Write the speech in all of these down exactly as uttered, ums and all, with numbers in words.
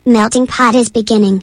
Melting pot is beginning.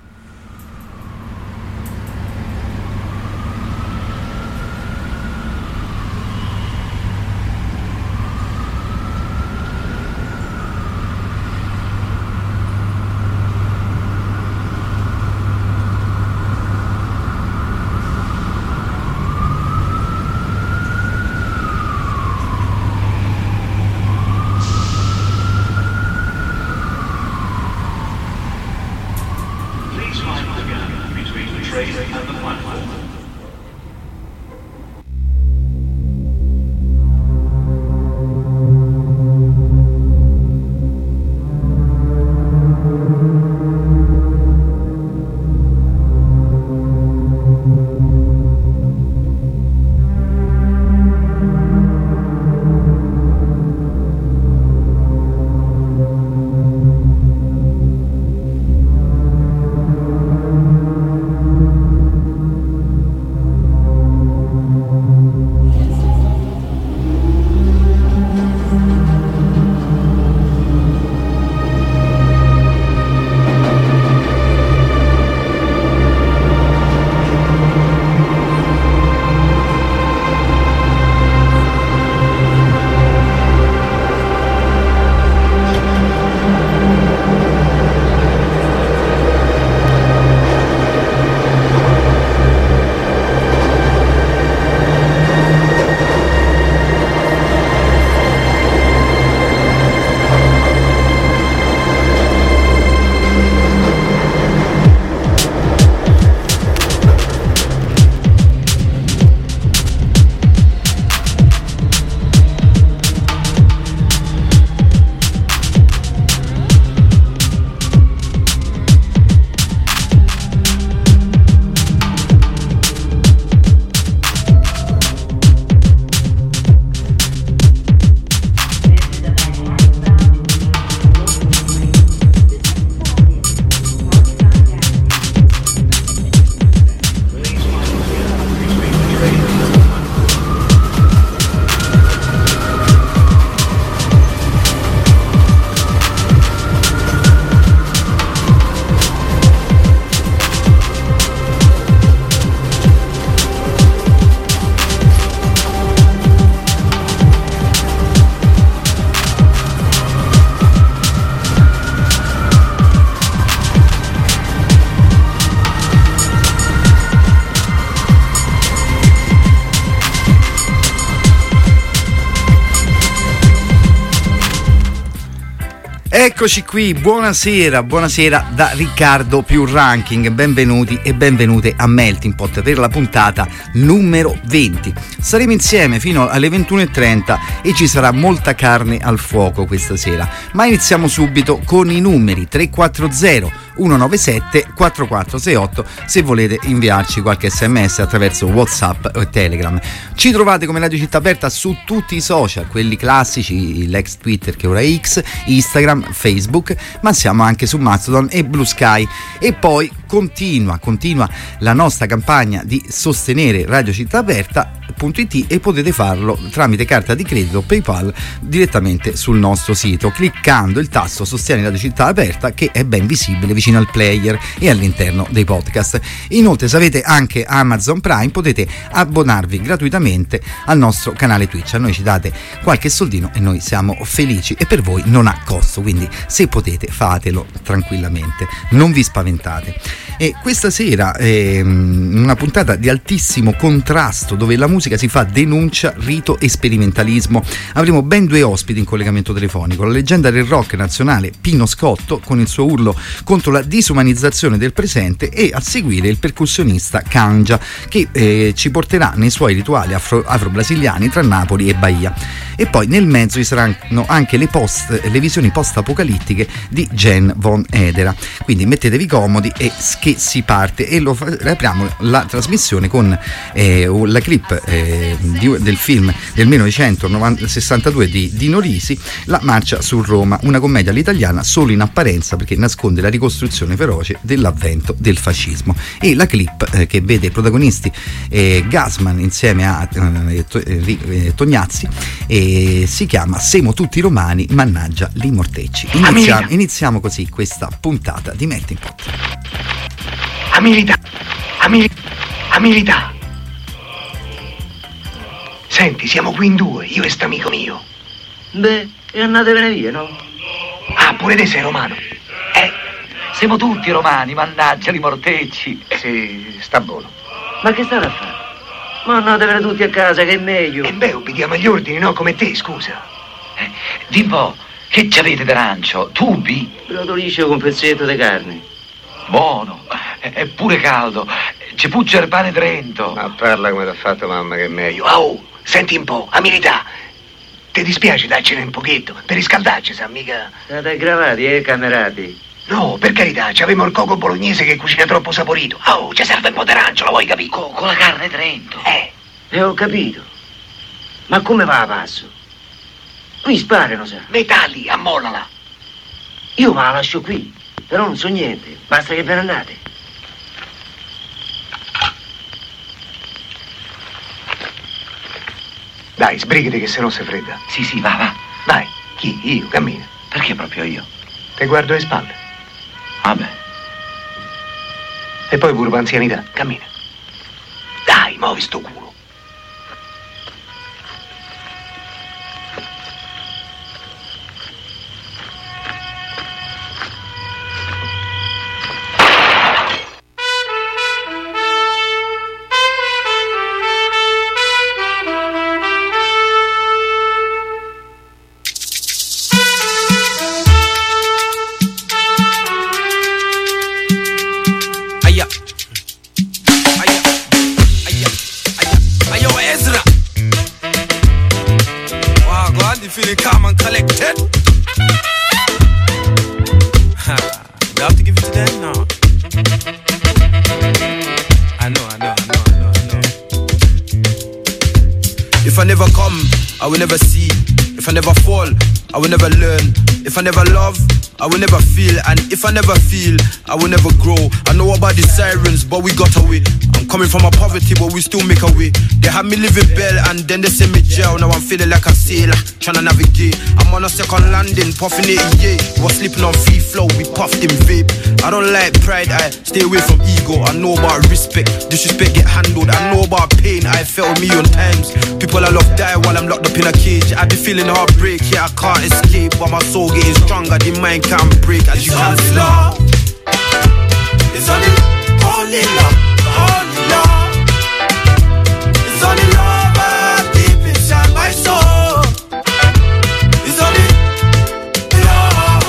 Eccoci qui, buonasera, buonasera da Riccardo più Ranking, benvenuti e benvenute a Melting Pot per la puntata numero venti. Saremo insieme fino alle ventuno e trenta e ci sarà molta carne al fuoco questa sera, ma iniziamo subito con i numeri tre quattro zero uno nove sette quattro quattro sei otto se volete inviarci qualche sms attraverso WhatsApp o Telegram. Ci trovate come Radio Città Aperta su tutti i social, quelli classici, l'ex Twitter che ora è X, Instagram, Facebook, ma siamo anche su Mastodon e Blue Sky. E poi continua, continua la nostra campagna di sostenere Radio Città Aperta punto it e potete farlo tramite carta di credito PayPal direttamente sul nostro sito cliccando il tasto Sostieni Radio Città Aperta, che è ben visibile vicino al player e all'interno dei podcast. Inoltre, se avete anche Amazon Prime, potete abbonarvi gratuitamente al nostro canale Twitch. A noi ci date qualche soldino e noi siamo felici, e per voi non ha costo, quindi se potete fatelo tranquillamente, non vi spaventate. E questa sera è una puntata di altissimo contrasto, dove la musica si fa denuncia, rito e sperimentalismo. Avremo ben due ospiti in collegamento telefonico: la leggenda del rock nazionale Pino Scotto con il suo urlo contro la disumanizzazione del presente, e a seguire il percussionista Kanja, che eh, ci porterà nei suoi rituali afro, afro-brasiliani tra Napoli e Bahia. E poi nel mezzo ci saranno anche le, post, le visioni post-apocalittiche di Jen von Edera. Quindi mettetevi comodi e scherzatevi. che si parte, e lo fa, apriamo la trasmissione con eh, la clip eh, di, del film del millenovecentosessantadue di Dino Risi, La marcia su Roma, una commedia all'italiana solo in apparenza perché nasconde la ricostruzione feroce dell'avvento del fascismo. E la clip eh, che vede protagonisti eh, Gassman insieme a eh, eh, Tognazzi e si chiama Semo tutti romani, mannaggia li mortecci. Iniziamo, iniziamo così questa puntata di Melting Pot. Amilità, amilità, amilità. Senti, siamo qui in due, io e st'amico mio. Beh, e andatevene via, no? Ah, pure te sei romano. Eh, siamo tutti romani, mannaggia li mortecci. Sì, sta buono. Ma che state a fare? Ma andatevene tutti a casa, che è meglio. E beh, obbediamo agli ordini, no? Come te, scusa. Eh, di un po', che c'avete d'arancio? Tubi? Rotolisce con un pezzetto di carne. Buono, è pure caldo. C'è puccia il pane Trento. Ma parla come t'ha fatto mamma, che è meglio. Oh, senti un po', amilità. Ti dispiace darcene un pochetto? Per riscaldarci, sa, mica... State aggravati, eh, camerati? No, per carità, c'avevamo il coco bolognese che cucina troppo saporito. Oh, ci serve un po' d'arancio, lo vuoi capire? Con, con la carne Trento. Eh. E ho capito. Ma come va a passo? Qui sparano, sa. Metalli, ammollala. Io me la lascio qui, però non so niente. Basta che ve ne andate. Dai, sbrigati che se no si fredda. Sì, sì, va, va. Vai, chi? Io, cammina. Perché proprio io? Te guardo le spalle. Vabbè. E poi pure per anzianità, cammina. Dai, muovi sto culo. I will never see. If I never fall, I will never learn. If I never love, I will never feel. And if I never feel, I will never grow. I know about the sirens, but we got away. I'm coming from a poverty, but we still make a way. They had me living bell and then they send me jail. Now I'm feeling like a sailor, trying to navigate. I'm on a second landing, puffing it, yeah. Was sleeping on free flow, we puffed in vape. I don't like pride, I stay away from ego. I know about respect, disrespect get handled. I know about pain, I felt a million times. People I love die while I'm locked up in a cage. I be feeling heartbreak, yeah, I can't escape. But my soul getting stronger, the mind can't break. As you can see, love. It's only, only love, only love. It's only love I deep inside my soul. It's only love,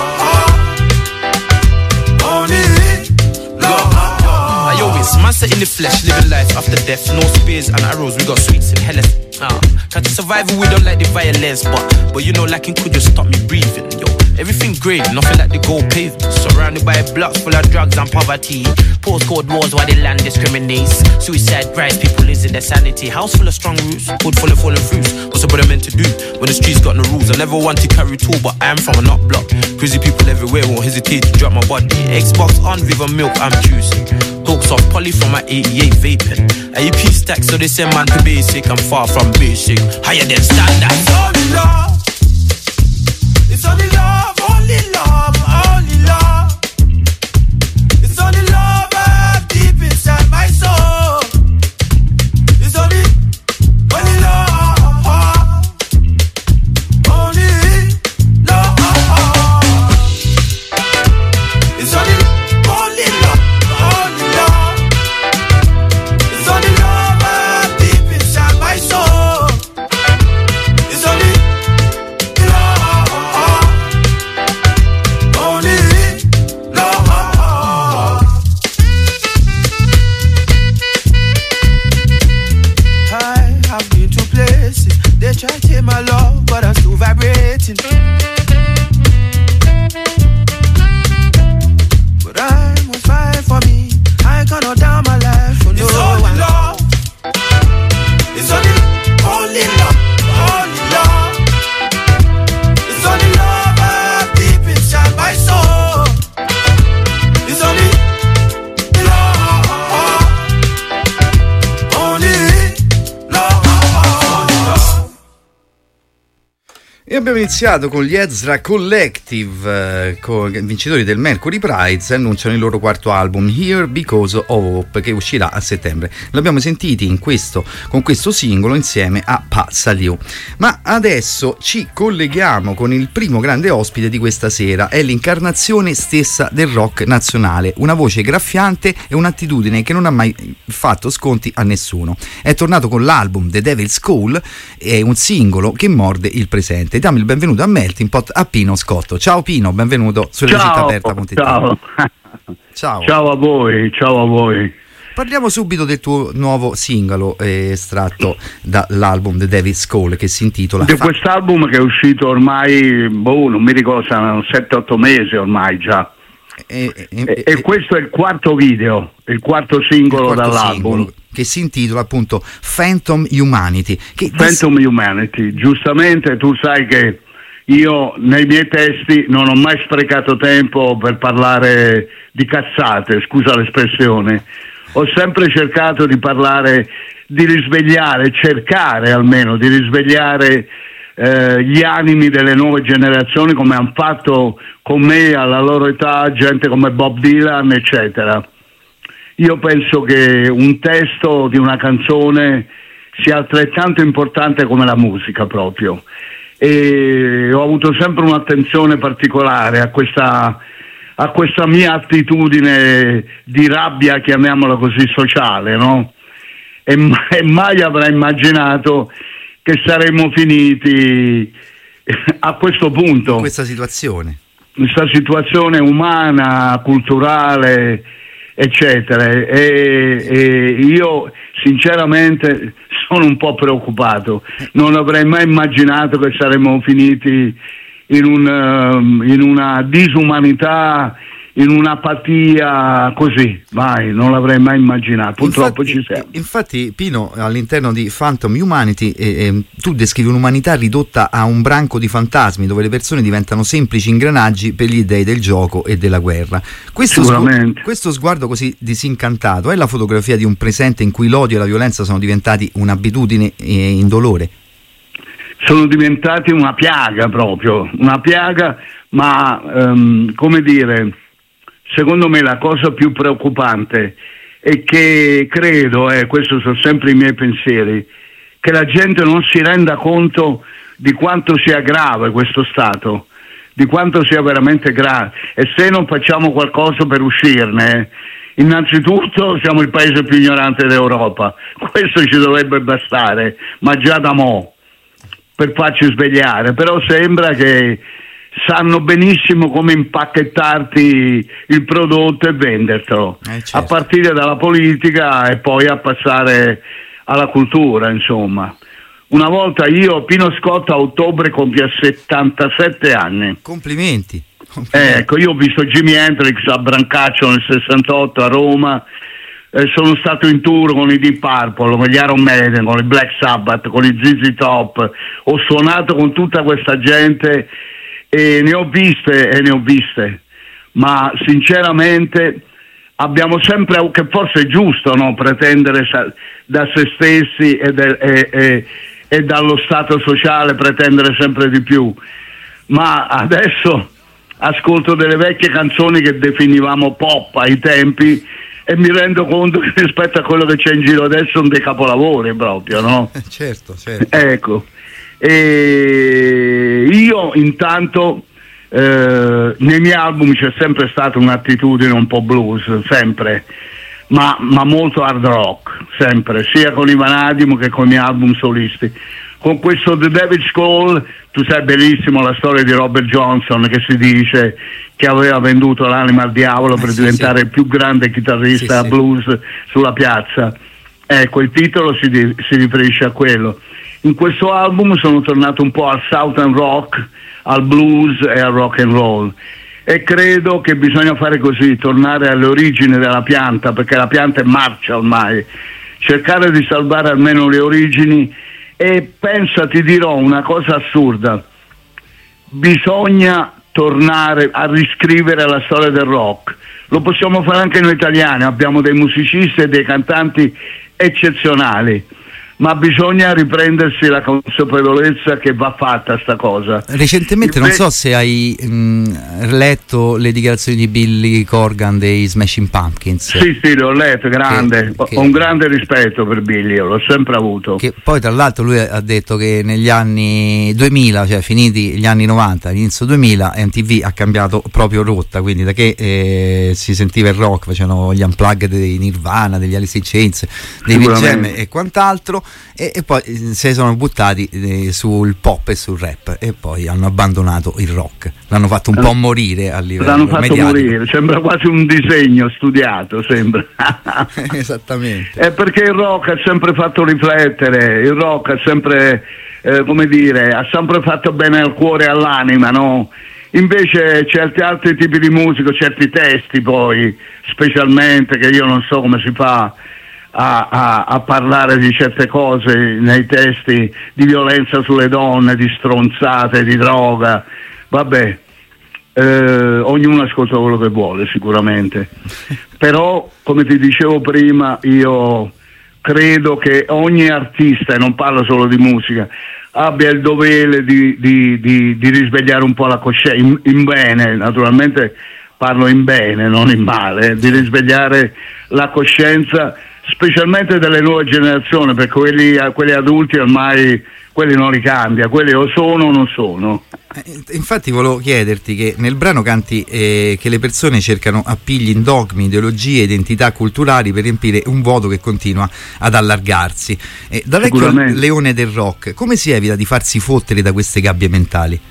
only love. I always master in the flesh, living life after death. No spears and arrows, we got sweets and hell. Uh, try to survive, we don't like the violence, but but you know, lacking could just stop me breathing, yo. Everything great, nothing like the gold pavement. Surrounded by blocks full of drugs and poverty. Postcode wars while the land discriminates. Suicide drives people losing their sanity. House full of strong roots, hood full of fallen fruits. What's a brother meant to do when the streets got no rules? I never want to carry two, but I am from a knock block. Crazy people everywhere won't hesitate to drop my body. Xbox on, Viva milk, I'm juicing. Talks off poly from my eighty-eight vaping. A E P stack, so they send man to basic. I'm far from basic, higher than standard. It's only love. It's only love, only love, only love. It's only love I deep inside my soul. It's only, only love, only love. It's only, only love, only love. It's only love I deep inside my soul. It's only love. abbiamo iniziato con gli Ezra Collective, eh, con, vincitori del Mercury Prize, annunciano il loro quarto album Here Because of Hope, che uscirà a settembre. L'abbiamo sentiti in questo, con questo singolo insieme a Pa Saliu. Ma adesso ci colleghiamo con il primo grande ospite di questa sera. È l'incarnazione stessa del rock nazionale, una voce graffiante e un'attitudine che non ha mai fatto sconti a nessuno. È tornato con l'album The Devil's Call, è un singolo che morde il presente. Diamo il benvenuto a Melting Pot a Pino Scotto. Ciao Pino, benvenuto sulle Città Aperta Montettino. Ciao. Ciao. Ciao a voi, ciao a voi. Parliamo subito del tuo nuovo singolo eh, estratto dall'album The Devil's Call, che si intitola di quest'album che è uscito ormai, boh, non mi ricordo, saranno sette otto mesi ormai già. E, e, e, e questo è il quarto video, il quarto singolo il quarto dall'album. Singolo, che si intitola appunto Phantom Humanity. Che Phantom dis- Humanity, giustamente tu sai che io nei miei testi non ho mai sprecato tempo per parlare di cazzate, scusa l'espressione. Ho sempre cercato di parlare, di risvegliare, cercare almeno di risvegliare eh, gli animi delle nuove generazioni, come hanno fatto con me alla loro età gente come Bob Dylan, eccetera. Io penso che un testo di una canzone sia altrettanto importante come la musica proprio, e ho avuto sempre un'attenzione particolare a questa, a questa mia attitudine di rabbia, chiamiamola così, sociale, no? E, e mai avrei immaginato che saremmo finiti a questo punto. Questa situazione. Questa situazione umana, culturale, eccetera, e, e io sinceramente sono un po' preoccupato. Non avrei mai immaginato che saremmo finiti in, un, in una disumanità, in un'apatia così, mai, non l'avrei mai immaginato. Purtroppo infatti, ci siamo. Infatti Pino, all'interno di Phantom Humanity eh, eh, tu descrivi un'umanità ridotta a un branco di fantasmi, dove le persone diventano semplici ingranaggi per gli dei del gioco e della guerra. Questo, sgu- questo sguardo così disincantato è la fotografia di un presente in cui l'odio e la violenza sono diventati un'abitudine e indolore? Sono diventati una piaga proprio, una piaga, ma um, come dire, secondo me la cosa più preoccupante è che credo, eh, questo sono sempre i miei pensieri, che la gente non si renda conto di quanto sia grave questo stato, di quanto sia veramente grave, e se non facciamo qualcosa per uscirne, innanzitutto siamo il paese più ignorante d'Europa, questo ci dovrebbe bastare, ma già da mo', per farci svegliare. Però sembra che sanno benissimo come impacchettarti il prodotto e vendertelo, eh, certo. A partire dalla politica e poi a passare alla cultura, insomma. Una volta io, Pino Scotto, a ottobre compie settantasette anni. Complimenti. Complimenti. Eh, ecco, io ho visto Jimi Hendrix a Brancaccio nel sessantotto a Roma, eh, sono stato in tour con i Deep Purple, con gli Iron Maiden, con i Black Sabbath, con i Z Z Top, ho suonato con tutta questa gente e ne ho viste e ne ho viste, ma sinceramente abbiamo sempre, che forse è giusto, no, pretendere da se stessi e, de, e, e, e dallo stato sociale pretendere sempre di più, ma adesso ascolto delle vecchie canzoni che definivamo pop ai tempi e mi rendo conto che rispetto a quello che c'è in giro adesso sono dei capolavori proprio, no? Certo, certo. Ecco. E io intanto eh, nei miei album c'è sempre stata un'attitudine un po' blues, sempre, ma, ma molto hard rock, sempre, sia con i Vanadium che con i miei album solisti. Con questo The Devil's Call, tu sai benissimo la storia di Robert Johnson, che si dice che aveva venduto l'anima al diavolo per eh, sì, diventare sì. il più grande chitarrista sì, blues sì. sulla piazza. Ecco, il titolo si, di, si riferisce a quello. In questo album sono tornato un po' al Southern rock, al blues e al rock and roll, e credo che bisogna fare così, tornare alle origini della pianta, perché la pianta è marcia ormai, cercare di salvare almeno le origini. E pensa, ti dirò una cosa assurda, bisogna tornare a riscrivere la storia del rock. Lo possiamo fare anche noi italiani, abbiamo dei musicisti e dei cantanti eccezionali, ma bisogna riprendersi la consapevolezza che va fatta sta cosa. Recentemente Inve- non so se hai mh, letto le dichiarazioni di Billy Corgan dei Smashing Pumpkins. Sì, sì, l'ho letto, grande, Che- che- ho un grande rispetto per Billy, io l'ho sempre avuto. Che poi tra l'altro lui ha detto che negli anni duemila, cioè finiti gli anni novanta, inizio duemila, M T V ha cambiato proprio rotta, quindi da che eh, si sentiva il rock, facevano gli unplugged dei Nirvana, degli Alice in Chains, dei Pearl Jam e quant'altro, e, e poi si sono buttati eh, sul pop e sul rap e poi hanno abbandonato il rock, l'hanno fatto un po' morire a livello L'hanno fatto mediatico. morire, sembra quasi un disegno studiato, sembra. Esattamente. È perché il rock ha sempre fatto riflettere, il rock ha sempre, eh, come dire, ha sempre fatto bene al cuore e all'anima, no? Invece certi altri tipi di musica, certi testi poi, specialmente, che io non so come si fa a, a, a parlare di certe cose nei testi, di violenza sulle donne, di stronzate, di droga, vabbè, eh, ognuno ascolta quello che vuole sicuramente, però come ti dicevo prima io credo che ogni artista, e non parlo solo di musica, abbia il dovere di, di, di, di risvegliare un po' la coscienza, in, in bene, naturalmente parlo in bene, non in male, di risvegliare la coscienza, specialmente delle nuove generazioni, perché quelli, quelli adulti ormai, quelli non li cambia, quelli o sono o non sono. Eh, infatti volevo chiederti che nel brano canti eh, che le persone cercano appigli in dogmi, ideologie, identità culturali per riempire un vuoto che continua ad allargarsi. Eh, da vecchio leone del rock, come si evita di farsi fottere da queste gabbie mentali?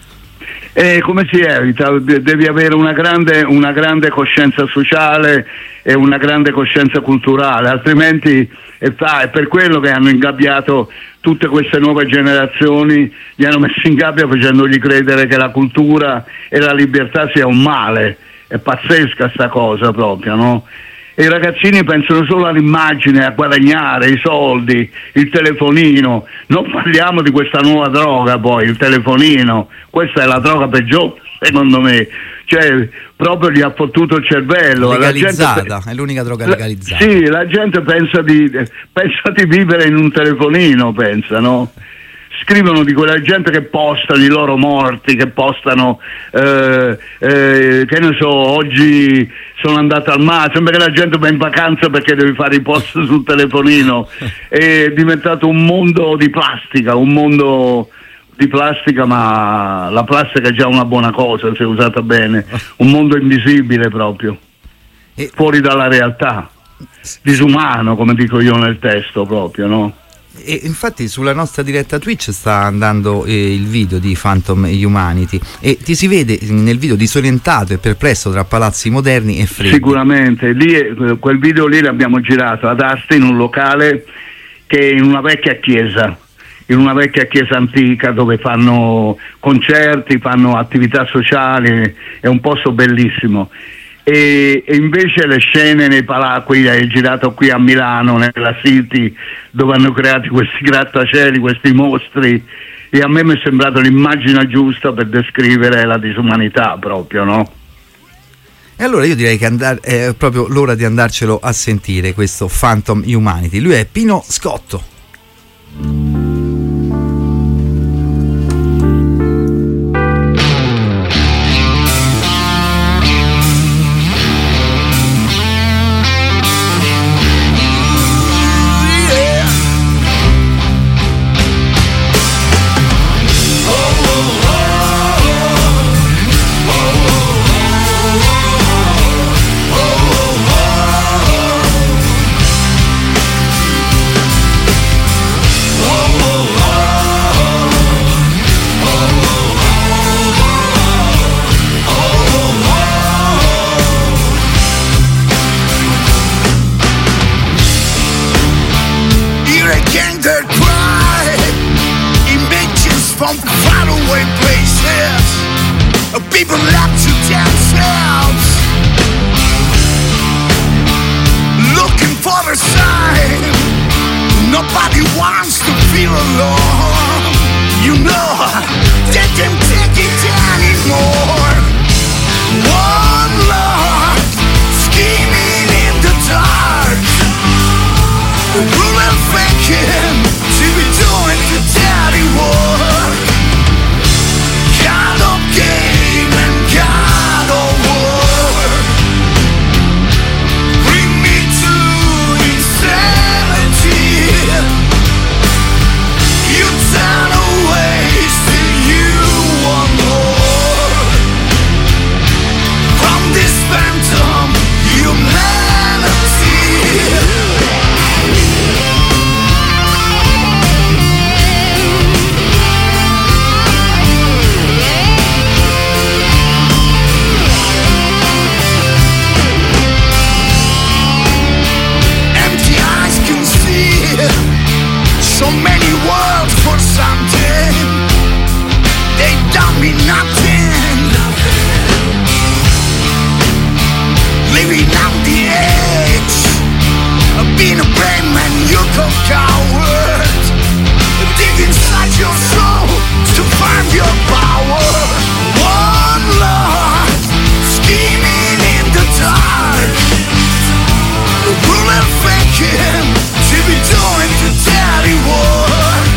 E come si evita? Devi avere una grande, una grande coscienza sociale e una grande coscienza culturale, altrimenti è, è per quello che hanno ingabbiato tutte queste nuove generazioni, li hanno messi in gabbia facendogli credere che la cultura e la libertà sia un male. È pazzesca sta cosa proprio, no? E i ragazzini pensano solo all'immagine, a guadagnare, i soldi, il telefonino. Non parliamo di questa nuova droga poi, il telefonino. Questa è la droga peggiore, secondo me. Cioè, proprio gli ha fottuto il cervello. Legalizzata, la gente, è l'unica droga legalizzata. Sì, la gente pensa di, pensa di vivere in un telefonino, pensa, no? Scrivono di quella gente che postano i loro morti, che postano, eh, eh, che ne so, oggi sono andato al mare, sembra che la gente va in vacanza perché deve fare i post sul telefonino. È diventato un mondo di plastica, un mondo di plastica, ma la plastica è già una buona cosa se usata bene, un mondo invisibile proprio, fuori dalla realtà, disumano, come dico io nel testo proprio, no? E infatti sulla nostra diretta Twitch sta andando eh, il video di Phantom Humanity e ti si vede nel video disorientato e perplesso tra palazzi moderni e freddi. Sicuramente, lì, quel video lì l'abbiamo girato ad Asti in un locale che è in una vecchia chiesa, in una vecchia chiesa antica dove fanno concerti, fanno attività sociali, è un posto bellissimo. E, e invece le scene nei palazzi, qui è girato qui a Milano, nella City, dove hanno creato questi grattacieli, questi mostri, e a me mi è sembrato l'immagine giusta per descrivere la disumanità proprio, no? E allora io direi che andar, è proprio l'ora di andarcelo a sentire, questo Phantom Humanity. Lui è Pino Scotto. Thinking been a brave man, you're a coward. Dig inside your soul to find your power. One love, scheming in the dark. The ruler faking to be doing the dirty work.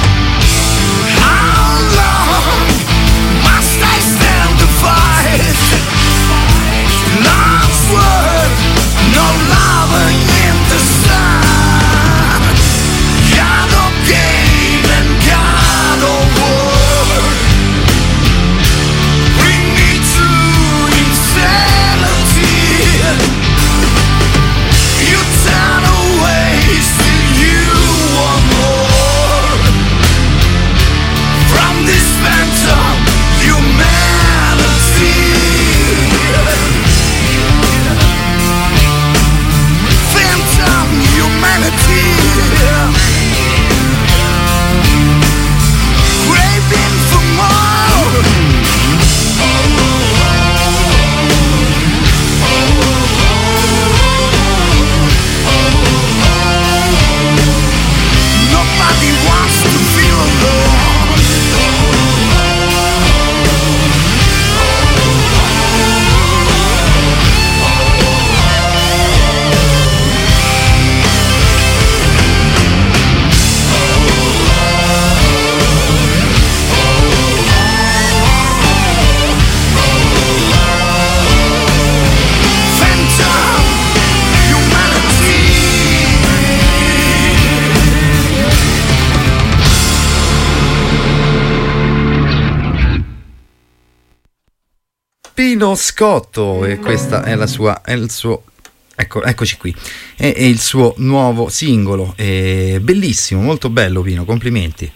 How long must I stand the fight? Lost word, no love in the sun. God of game and God of war. Bring me to insanity. You turn away, still you want more. From this phantom humanity. Phantom humanity. Craving for more. Nobody wants to feel alone. Phantom humanity. Pino Scotto, e questa è la sua, è il suo, ecco, eccoci qui, è, è il suo nuovo singolo, è bellissimo, molto bello Pino, complimenti.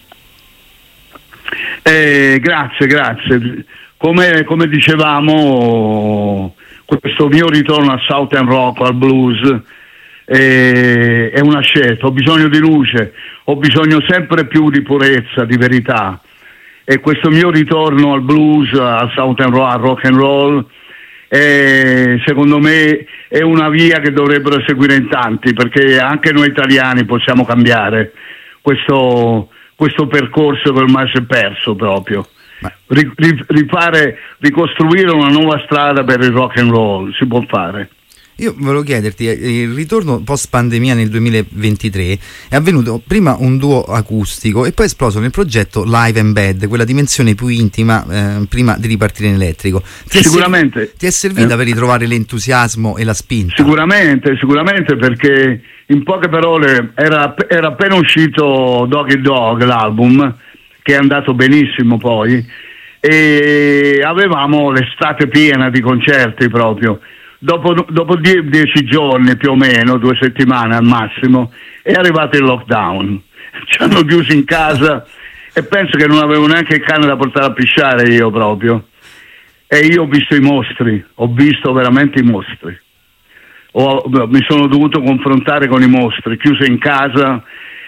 Eh, grazie, grazie. Come, come dicevamo, questo mio ritorno al Southern Rock, al blues, eh, è una scelta. Ho bisogno di luce, ho bisogno sempre più di purezza, di verità. E questo mio ritorno al blues, al Southern Rock, al rock and roll, eh, secondo me è una via che dovrebbero seguire in tanti, perché anche noi italiani possiamo cambiare questo, questo percorso che ormai si è perso proprio. Ri, ri, rifare, ricostruire una nuova strada per il rock and roll, si può fare. Io volevo chiederti, il ritorno post pandemia nel duemilaventitré è avvenuto prima un duo acustico e poi è esploso nel progetto Live and Bed, quella dimensione più intima eh, prima di ripartire in elettrico. Ti Sicuramente. È serv- ti è servita eh. per ritrovare l'entusiasmo e la spinta? Sicuramente, sicuramente, perché in poche parole era, era appena uscito Doggy Dog, l'album, che è andato benissimo poi, e avevamo l'estate piena di concerti proprio. Dopo, dopo die, dieci giorni più o meno, due settimane al massimo, è arrivato il lockdown. Ci hanno chiusi in casa e penso che non avevo neanche il cane da portare a pisciare io proprio. E io ho visto i mostri, ho visto veramente i mostri. Ho, mi sono dovuto confrontare con i mostri, chiuso in casa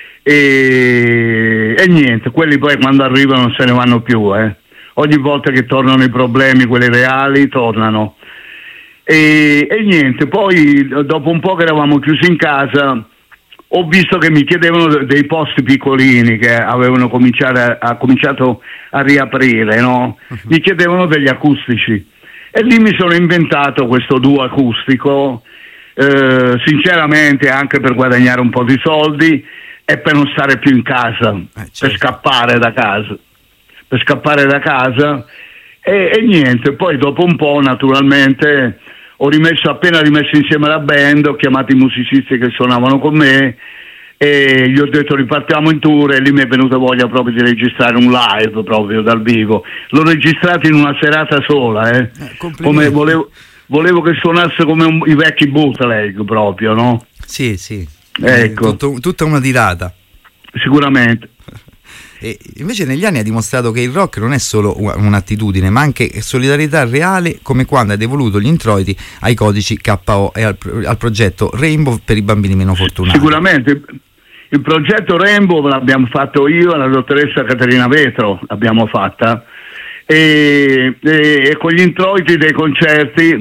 e, e niente, quelli poi quando arrivano non se ne vanno più. Eh. Ogni volta che tornano i problemi, quelli reali, tornano. E, e niente, poi dopo un po' che eravamo chiusi in casa ho visto che mi chiedevano dei posti piccolini che avevano cominciare a, a cominciato a riaprire, no? Uh-huh. Mi chiedevano degli acustici e lì mi sono inventato questo duo acustico, eh, sinceramente anche per guadagnare un po' di soldi e per non stare più in casa, eh, certo. per scappare da casa per scappare da casa e, e niente, poi dopo un po' naturalmente ho rimesso, appena rimesso insieme la band, ho chiamato i musicisti che suonavano con me e gli ho detto ripartiamo in tour, e lì mi è venuta voglia proprio di registrare un live proprio dal vivo. L'ho registrato in una serata sola, eh. Eh, come volevo, volevo che suonasse come un, i vecchi bootleg proprio, no? Sì, sì. Ecco. Tutto, tutta una tirata. Sicuramente. E invece negli anni ha dimostrato che il rock non è solo un'attitudine, ma anche solidarietà reale, come quando ha devoluto gli introiti ai codici K O e al, al progetto Rainbow per i bambini meno fortunati. Sicuramente il progetto Rainbow l'abbiamo fatto io e la dottoressa Caterina Vetro, l'abbiamo fatta, e, e, e con gli introiti dei concerti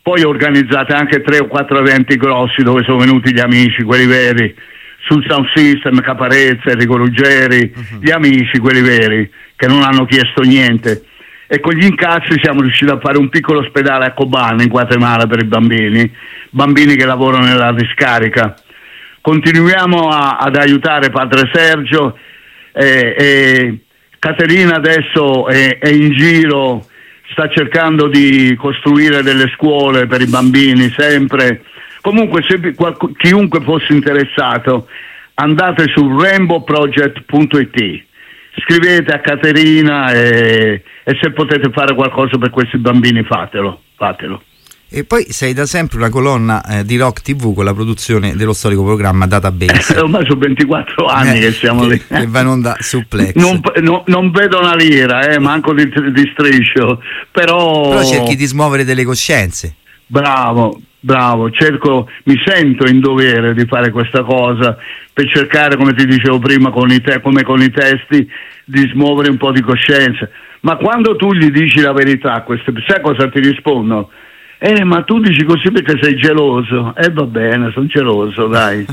poi organizzate anche tre o quattro eventi grossi dove sono venuti gli amici, quelli veri, sul sound system, Caparezza, Enrico Ruggeri, uh-huh. gli amici, quelli veri, che non hanno chiesto niente. E con gli incassi siamo riusciti a fare un piccolo ospedale a Cobán in Guatemala per i bambini, bambini che lavorano nella discarica. Continuiamo a, ad aiutare padre Sergio, e, e Caterina adesso è, è in giro, sta cercando di costruire delle scuole per i bambini sempre. Comunque se qualc- chiunque fosse interessato, andate su rainbow project punto it, scrivete a Caterina e, e se potete fare qualcosa per questi bambini fatelo, fatelo. E poi sei da sempre una colonna eh, di Rock tivù con la produzione dello storico programma Database. Ormai sono ventiquattro anni eh, che siamo che, lì. Che va in onda su Plex. Non, no, non vedo una lira, eh, manco di, di striscio, però... Però cerchi di smuovere delle coscienze. Bravo, bravo, cerco, mi sento in dovere di fare questa cosa per cercare, come ti dicevo prima, con i te, come con i testi, di smuovere un po' di coscienza. Ma quando tu gli dici la verità, queste, sai cosa ti rispondono? Eh, ma tu dici così perché sei geloso. Eh, va bene, sono geloso, dai.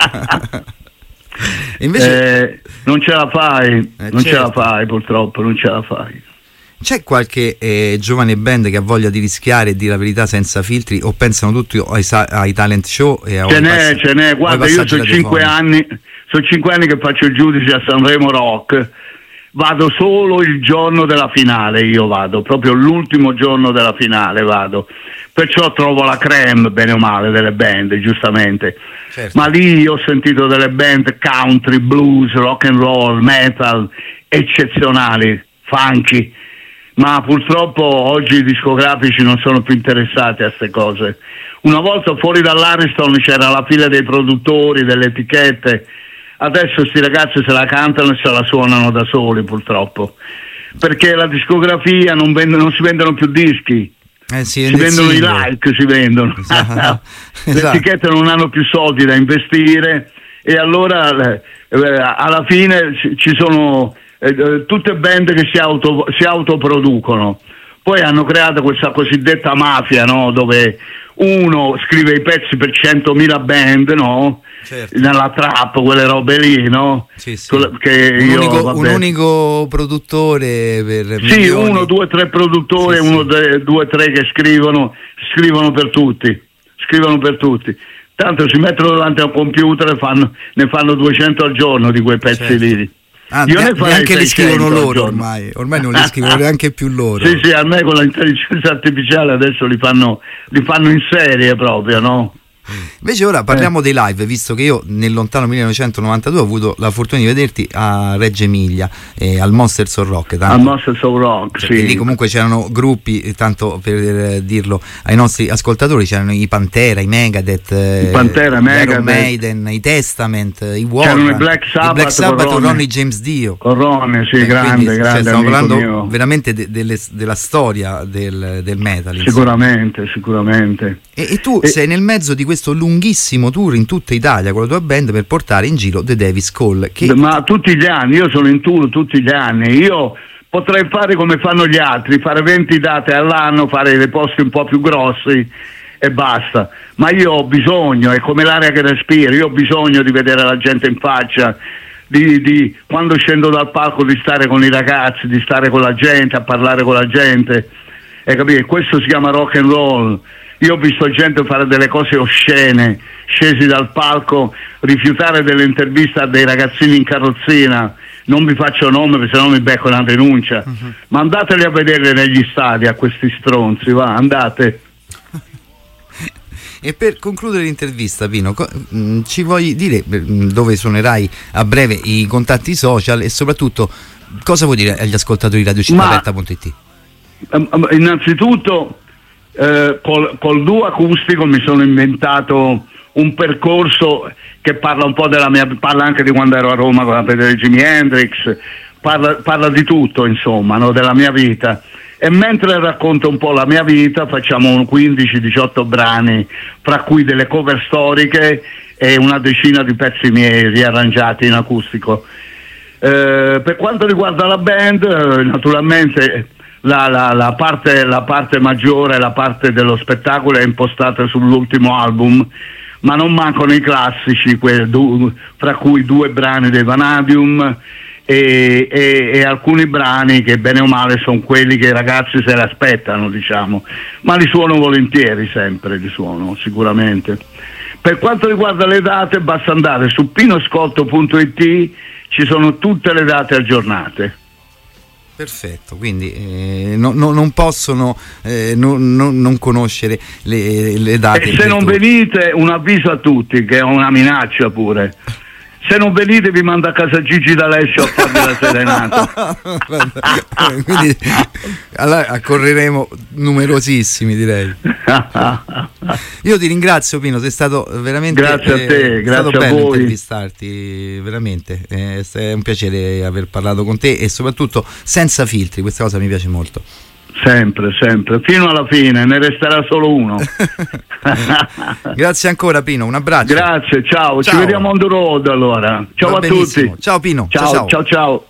Invece eh, non ce la fai, eh, non certo. ce la fai purtroppo, non ce la fai. C'è qualche eh, giovane band che ha voglia di rischiare e dire la verità senza filtri, o pensano tutti ai, ai talent show? E ce n'è, ce n'è, guarda, io sono cinque anni, sono cinque anni che faccio il giudice a Sanremo Rock. Vado solo il giorno della finale, io vado, proprio l'ultimo giorno della finale vado, perciò trovo la creme, bene o male, delle band, giustamente. Certo. Ma lì ho sentito delle band country, blues, rock and roll, metal, eccezionali, funky, ma purtroppo oggi i discografici non sono più interessati a queste cose. Una volta fuori dall'Ariston c'era la fila dei produttori, delle etichette. Adesso sti ragazzi se la cantano e se la suonano da soli, purtroppo, perché la discografia non, vende, non si vendono più dischi, eh sì, si vendono i like, si vendono. Esatto. Le Esatto. etichette non hanno più soldi da investire e allora eh, alla fine ci sono eh, tutte band che si, auto, si autoproducono. Poi hanno creato questa cosiddetta mafia, no? Dove uno scrive i pezzi per centomila band, no? Certo. Nella trap, quelle robe lì, no? Sì, sì. Che un, io, unico, un unico produttore per sì, milioni. uno, due, tre produttori, sì, uno, sì. due, tre che scrivono, scrivono per tutti, scrivono per tutti. Tanto si mettono davanti a un computer e fanno, ne fanno duecento al giorno di quei pezzi, certo, lì. Ah, io ne neanche li scrivono loro ormai, ormai non li scrivono neanche più loro. Sì, sì, a me con l'intelligenza artificiale adesso li fanno, li fanno in serie proprio, no? Invece ora parliamo eh. dei live, visto che io nel lontano millenovecentonovantadue ho avuto la fortuna di vederti a Reggio Emilia, eh, al Monsters of Rock. Tanto, al Monsters of Rock, cioè, sì. Lì comunque c'erano gruppi, tanto per dirlo ai nostri ascoltatori, c'erano i Pantera, i Megadeth, i Pantera, eh, Megadeth, Iron Maiden, i Testament, i War, c'erano i Black Sabbath, i Black Sabbath con Ronnie James Dio. Con Ronnie, sì, eh, grande, quindi, grande. Cioè, stiamo parlando mio. veramente de- delle, della storia del, del metal. Sicuramente, insomma. sicuramente. E, e tu e... sei nel mezzo di questo lunghissimo tour in tutta Italia con la tua band per portare in giro The Davis Call, che... ma tutti gli anni, io sono in tour tutti gli anni, io potrei fare come fanno gli altri, fare venti date all'anno, fare dei posti un po' più grossi e basta, ma io ho bisogno, è come l'aria che respiro, io ho bisogno di vedere la gente in faccia, di, di quando scendo dal palco di stare con i ragazzi, di stare con la gente, a parlare con la gente, e capire, questo si chiama rock and roll. Io ho visto gente fare delle cose oscene, scesi dal palco, rifiutare delle interviste a dei ragazzini in carrozzina, non vi faccio nome perché sennò mi becco una denuncia, uh-huh. ma andateli a vedere negli stadi a questi stronzi, va, andate. E per concludere l'intervista, Pino, co- mh, ci vuoi dire mh, dove suonerai a breve, i contatti social e soprattutto cosa vuoi dire agli ascoltatori di radio città aperta punto it? Um, innanzitutto Eh, col, col duo acustico mi sono inventato un percorso che parla un po' della mia, parla anche di quando ero a Roma a vedere Jimi Hendrix, parla, parla di tutto, insomma, no, della mia vita, e mentre racconto un po' la mia vita facciamo quindici diciotto brani, fra cui delle cover storiche e una decina di pezzi miei riarrangiati in acustico. Eh, per quanto riguarda la band, naturalmente la, la, la, parte, la parte maggiore, la parte dello spettacolo è impostata sull'ultimo album, ma non mancano i classici, que, du, fra cui due brani dei Vanadium e, e, e alcuni brani che bene o male sono quelli che i ragazzi se ne aspettano, diciamo, ma li suono volentieri, sempre li suono sicuramente. Per quanto riguarda le date, basta andare su pinoscotto punto it, ci sono tutte le date aggiornate. Perfetto, quindi eh, no, no, non possono eh, no, no, non conoscere le, le date. E se non venite, un avviso a tutti, che è una minaccia pure. Se non venite vi mando a casa Gigi D'Alessio a farvi la serenata. Quindi allora accorreremo numerosissimi, direi. Io ti ringrazio, Pino, sei stato veramente grazie a te, è grazie stato a bello voi. intervistarti, veramente eh, è un piacere aver parlato con te e soprattutto senza filtri, questa cosa mi piace molto. Sempre, sempre, fino alla fine, ne resterà solo uno. Grazie ancora, Pino, un abbraccio. Grazie, ciao, ciao. Ci vediamo on the road allora. Ciao Va a benissimo. tutti. Ciao Pino. Ciao, ciao, ciao. ciao.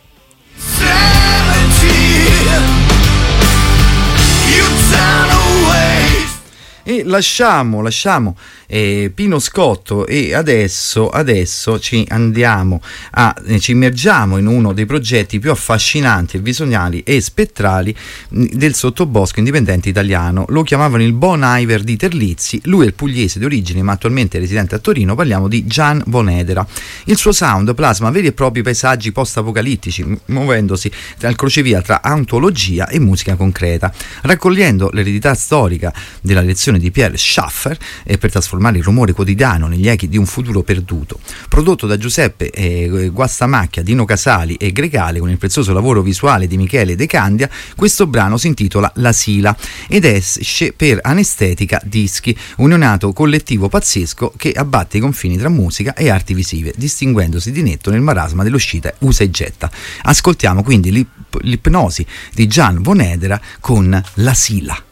E lasciamo, lasciamo eh, Pino Scotto e adesso, adesso ci andiamo a, eh, ci immergiamo in uno dei progetti più affascinanti, visionali e spettrali mh, del sottobosco indipendente italiano. Lo chiamavano il Bon Iver di Terlizzi, lui è il pugliese di origine ma attualmente residente a Torino. Parliamo di Gian Bonedera. Il suo sound plasma veri e propri paesaggi post-apocalittici, m- muovendosi dal crocevia tra antologia e musica concreta, raccogliendo l'eredità storica della lezione di Pierre Schaeffer e per trasformare il rumore quotidiano negli echi di un futuro perduto. Prodotto da Giuseppe eh, Guastamacchia, Dino Casali e Gregale con il prezioso lavoro visuale di Michele De Candia, questo brano si intitola La Sila ed esce per Anestetica Dischi, un neonato collettivo pazzesco che abbatte i confini tra musica e arti visive, distinguendosi di netto nel marasma dell'uscita usa e getta. Ascoltiamo quindi l'ip- l'ipnosi di Gian Bonedera con La Sila.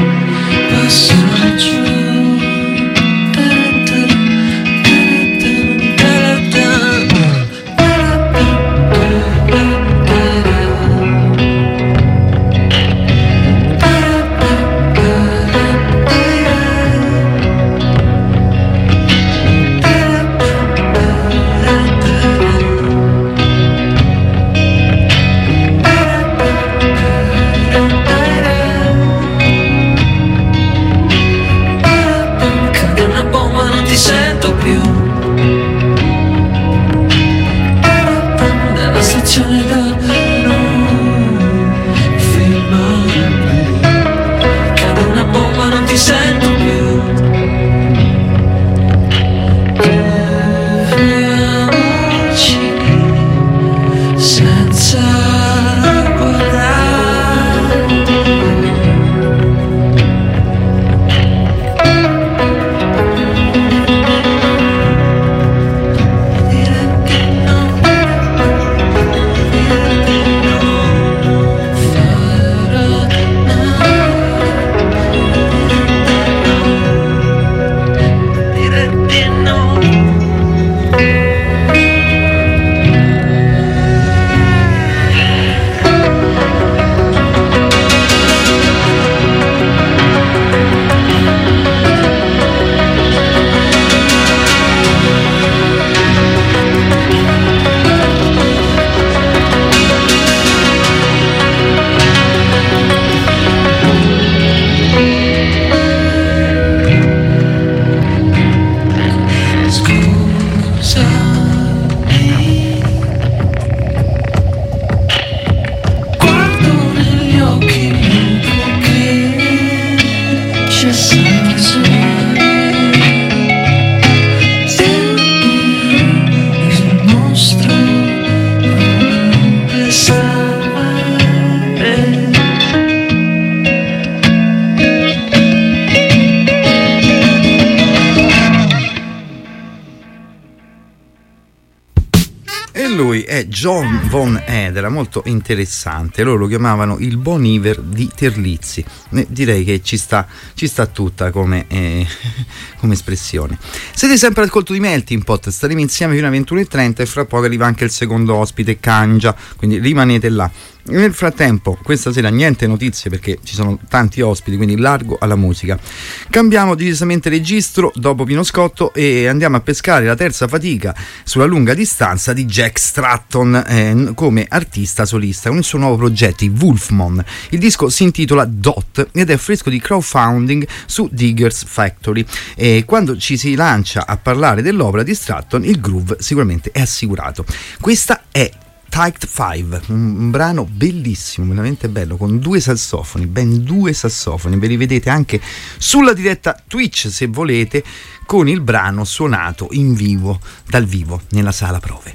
Passaggio, è John Von Eder, molto interessante. Loro lo chiamavano il Bon Iver di Terlizzi. Eh, direi che ci sta, ci sta tutta come, eh, come espressione. Siete sempre all'ascolto di Melting Pot, staremo insieme fino alle ventuno e trenta e fra poco arriva anche il secondo ospite, Kangia, quindi rimanete là. Nel frattempo, questa sera niente notizie perché ci sono tanti ospiti, quindi largo alla musica. Cambiamo decisamente registro dopo Pino Scotto e andiamo a pescare la terza fatica sulla lunga distanza di Jack Stratton eh, come artista solista con il suo nuovo progetto, i Wolfmon. Il disco si intitola Dot ed è fresco di crowdfunding su Diggers Factory, e quando ci si lancia a parlare dell'opera di Stratton il groove sicuramente è assicurato. Questa è Tight Five, un brano bellissimo, veramente bello, con due sassofoni, ben due sassofoni, ve li vedete anche sulla diretta Twitch se volete, con il brano suonato in vivo, dal vivo, nella sala prove.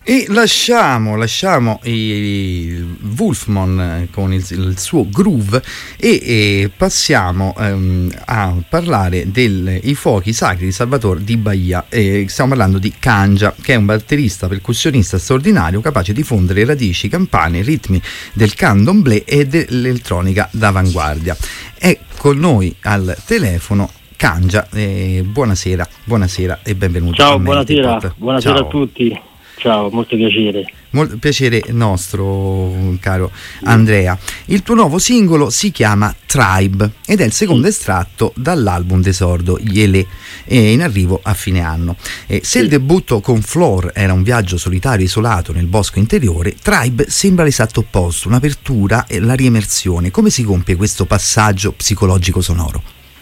E lasciamo, lasciamo il Wolfman con il, il suo groove e, e passiamo ehm, a parlare dei fuochi sacri di Salvatore di Bahia. E stiamo parlando di Canja, che è un batterista percussionista straordinario, capace di fondere radici, campane, ritmi del candomblé e dell'elettronica d'avanguardia. È con noi al telefono Canja. Eh, buonasera, buonasera e benvenuto. Ciao, buonasera, buonasera Ciao. a tutti. Ciao, molto piacere. Molto piacere nostro, caro Andrea. Il tuo nuovo singolo si chiama Tribe ed è il secondo sì. estratto dall'album d'esordio Yele, in arrivo a fine anno. E se sì. il debutto con Floor era un viaggio solitario isolato nel bosco interiore, Tribe sembra l'esatto opposto, un'apertura e la riemersione. Come si compie questo passaggio psicologico sonoro?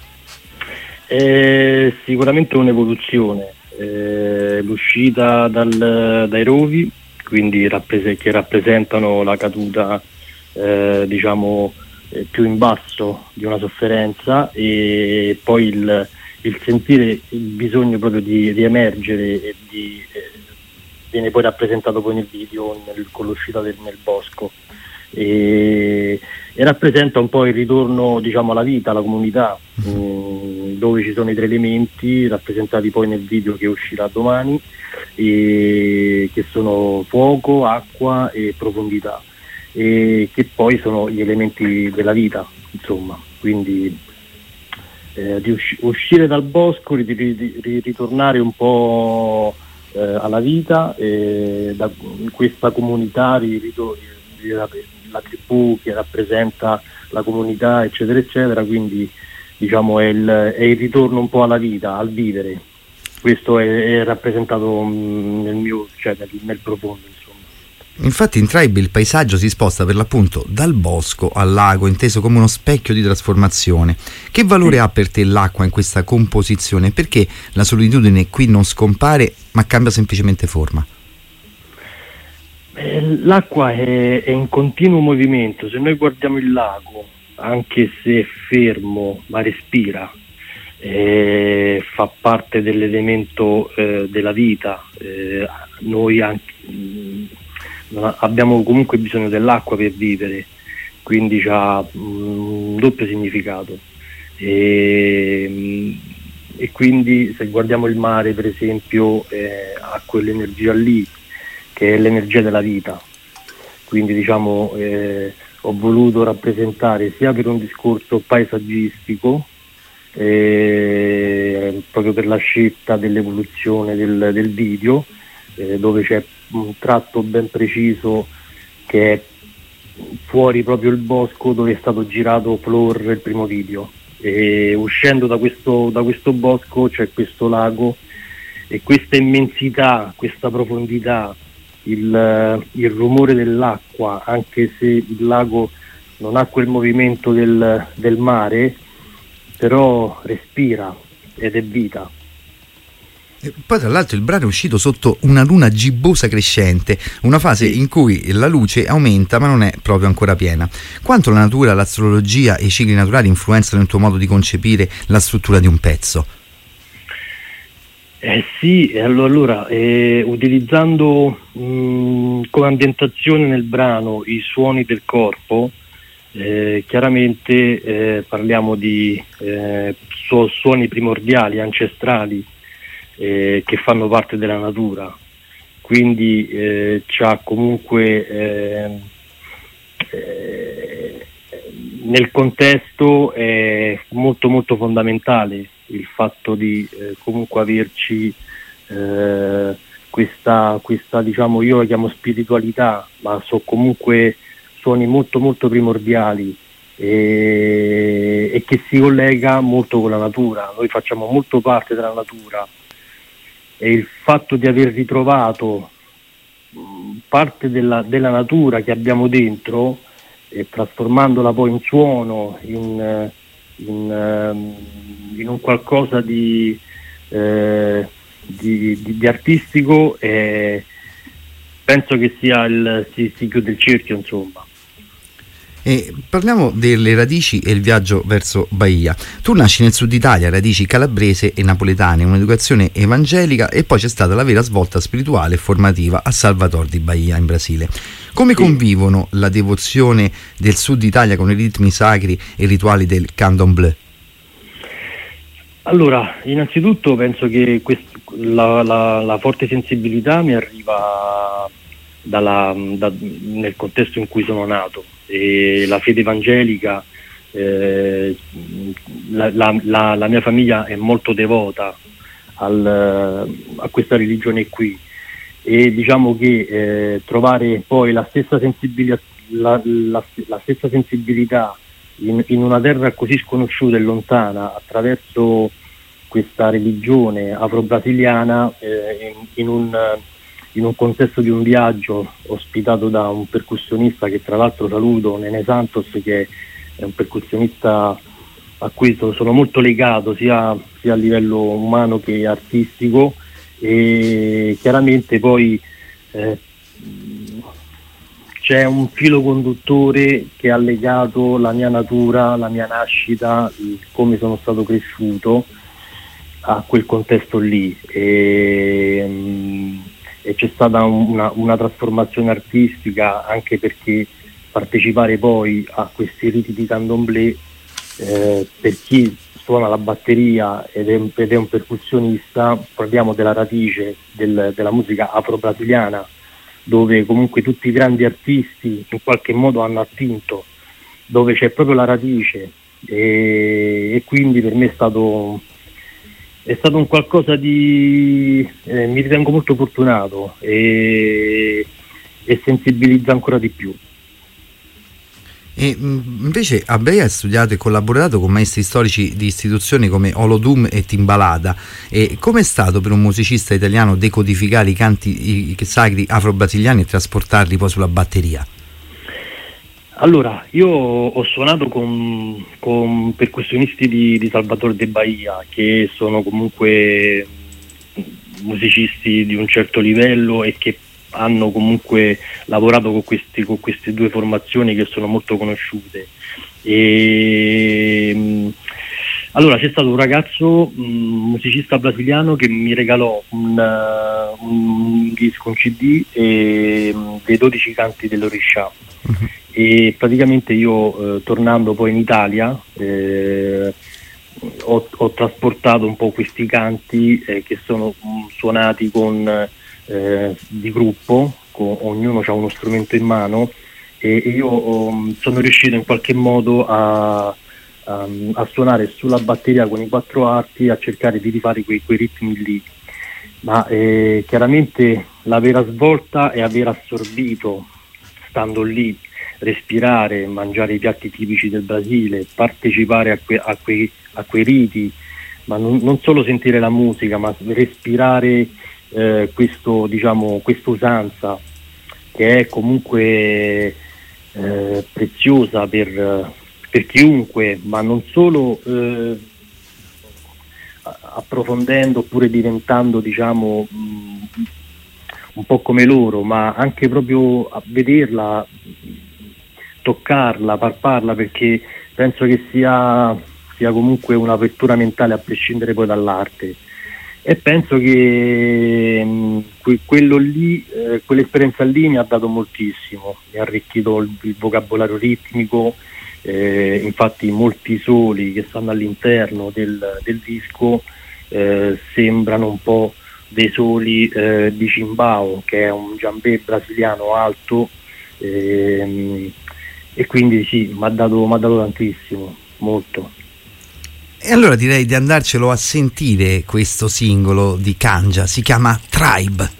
È sicuramente un'evoluzione. Eh, l'uscita dal, dai rovi, quindi rappres- che rappresentano la caduta eh, diciamo eh, più in basso di una sofferenza, e poi il, il sentire il bisogno proprio di riemergere e di, eh, viene poi rappresentato poi nel video nel, con l'uscita del, nel bosco, e, e rappresenta un po' il ritorno diciamo alla vita, alla comunità, mh, dove ci sono i tre elementi rappresentati poi nel video che uscirà domani, e che sono fuoco, acqua e profondità, e che poi sono gli elementi della vita, insomma. Quindi eh, di usci- uscire dal bosco, di, di, di ritornare un po' eh, alla vita, e da questa comunità di, di, di, la tribù che rappresenta la comunità, eccetera eccetera, quindi diciamo è il, è il ritorno un po' alla vita, al vivere. Questo è, è rappresentato mh, nel mio, cioè nel, nel profondo, insomma. Infatti in Tribe il paesaggio si sposta per l'appunto dal bosco al lago, inteso come uno specchio di trasformazione. Che valore sì. ha per te l'acqua in questa composizione? Perché la solitudine qui non scompare ma cambia semplicemente forma? L'acqua è, è in continuo movimento. Se noi guardiamo il lago, anche se è fermo ma respira, eh, fa parte dell'elemento eh, della vita, eh, noi anche, mh, abbiamo comunque bisogno dell'acqua per vivere, quindi ha un doppio significato, e, mh, e quindi se guardiamo il mare per esempio eh, ha quell'energia lì che è l'energia della vita. Quindi diciamo eh, ho voluto rappresentare sia per un discorso paesaggistico, eh, proprio per la scelta dell'evoluzione del, del video, eh, dove c'è un tratto ben preciso che è fuori proprio il bosco dove è stato girato Floor il primo video, e uscendo da questo, da questo bosco c'è questo lago, e questa immensità, questa profondità, Il, il rumore dell'acqua, anche se il lago non ha quel movimento del, del mare, però respira ed è vita. E poi tra l'altro il brano è uscito sotto una luna gibbosa crescente, una fase sì. in cui la luce aumenta ma non è proprio ancora piena. Quanto la natura, l'astrologia e i cicli naturali influenzano il tuo modo di concepire la struttura di un pezzo? Eh sì, allora eh, utilizzando mh, come ambientazione nel brano i suoni del corpo, eh, chiaramente eh, parliamo di eh, su- suoni primordiali, ancestrali, eh, che fanno parte della natura, quindi eh, c'ha comunque eh, eh, nel contesto è molto molto fondamentale il fatto di eh, comunque averci eh, questa, questa diciamo, io la chiamo spiritualità, ma sono comunque suoni molto molto primordiali, e, e che si collega molto con la natura. Noi facciamo molto parte della natura, e il fatto di aver ritrovato mh, parte della, della natura che abbiamo dentro, e trasformandola poi in suono, in, in, in un qualcosa di, eh, di, di, di artistico, e penso che sia il, si, si chiude il cerchio, insomma. E parliamo delle radici e il viaggio verso Bahia. Tu nasci nel sud Italia, radici calabrese e napoletane, un'educazione evangelica, e poi c'è stata la vera svolta spirituale e formativa a Salvador di Bahia in Brasile. Come convivono la devozione del sud Italia con i ritmi sacri e i rituali del candomblé? Allora, innanzitutto penso che quest- la, la, la forte sensibilità mi arriva dalla, da, nel contesto in cui sono nato, e la fede evangelica, eh, la, la, la, la mia famiglia è molto devota al, a questa religione qui, e diciamo che eh, trovare poi la stessa sensibilità, la, la, la stessa sensibilità in, in una terra così sconosciuta e lontana attraverso questa religione afro-brasiliana, eh, in, in, un, in un contesto di un viaggio ospitato da un percussionista che tra l'altro saluto, Nene Santos, che è un percussionista a cui sono molto legato sia, sia a livello umano che artistico, e chiaramente poi eh, c'è un filo conduttore che ha legato la mia natura, la mia nascita, come sono stato cresciuto a quel contesto lì, e, e c'è stata una, una trasformazione artistica, anche perché partecipare poi a questi riti di candomblé, eh, per chi suona la batteria ed è, ed è un percussionista, parliamo della radice del, della musica afro-brasiliana, dove comunque tutti i grandi artisti in qualche modo hanno attinto, dove c'è proprio la radice, e, e quindi per me è stato è stato un qualcosa di eh, mi ritengo molto fortunato, e, e sensibilizza ancora di più. E invece a Bahia hai studiato e collaborato con maestri storici di istituzioni come Olodum e Timbalada. E com'è stato per un musicista italiano decodificare i canti i sacri afro-brasiliani e trasportarli poi sulla batteria? Allora, io ho suonato con, con percussionisti di, di Salvador de Bahia, che sono comunque musicisti di un certo livello e che hanno comunque lavorato con, questi, con queste due formazioni che sono molto conosciute. E, allora c'è stato un ragazzo, un musicista brasiliano, che mi regalò un, un disco, un C D e, dei dodici canti dell'Orisha. Uh-huh. E praticamente io, eh, tornando poi in Italia, eh, ho, ho trasportato un po' questi canti, eh, che sono um, suonati con eh, di gruppo, con, ognuno ha uno strumento in mano, e, e io um, sono riuscito in qualche modo a, a, a suonare sulla batteria con i quattro arti, a cercare di rifare quei, quei ritmi lì. Ma eh, chiaramente la vera svolta è aver assorbito, stando lì, respirare, mangiare i piatti tipici del Brasile, partecipare a, que, a, quei, a quei riti, ma non, non solo sentire la musica, ma respirare eh, questo, diciamo, questa usanza che è comunque eh, preziosa per, per chiunque, ma non solo eh, approfondendo oppure diventando, diciamo, mh, un po' come loro, ma anche proprio a vederla, toccarla, palparla, perché penso che sia, sia comunque un'apertura mentale a prescindere poi dall'arte, e penso che mh, que- quello lì, eh, quell'esperienza lì mi ha dato moltissimo, mi ha arricchito il, il vocabolario ritmico, eh, infatti molti soli che stanno all'interno del, del disco eh, sembrano un po' dei soli eh, di Chimbao, che è un djambé brasiliano alto, ehm, e quindi sì, mi ha dato, m'ha dato tantissimo, molto. E allora direi di andarcelo a sentire questo singolo di Kanja, si chiama Tribe.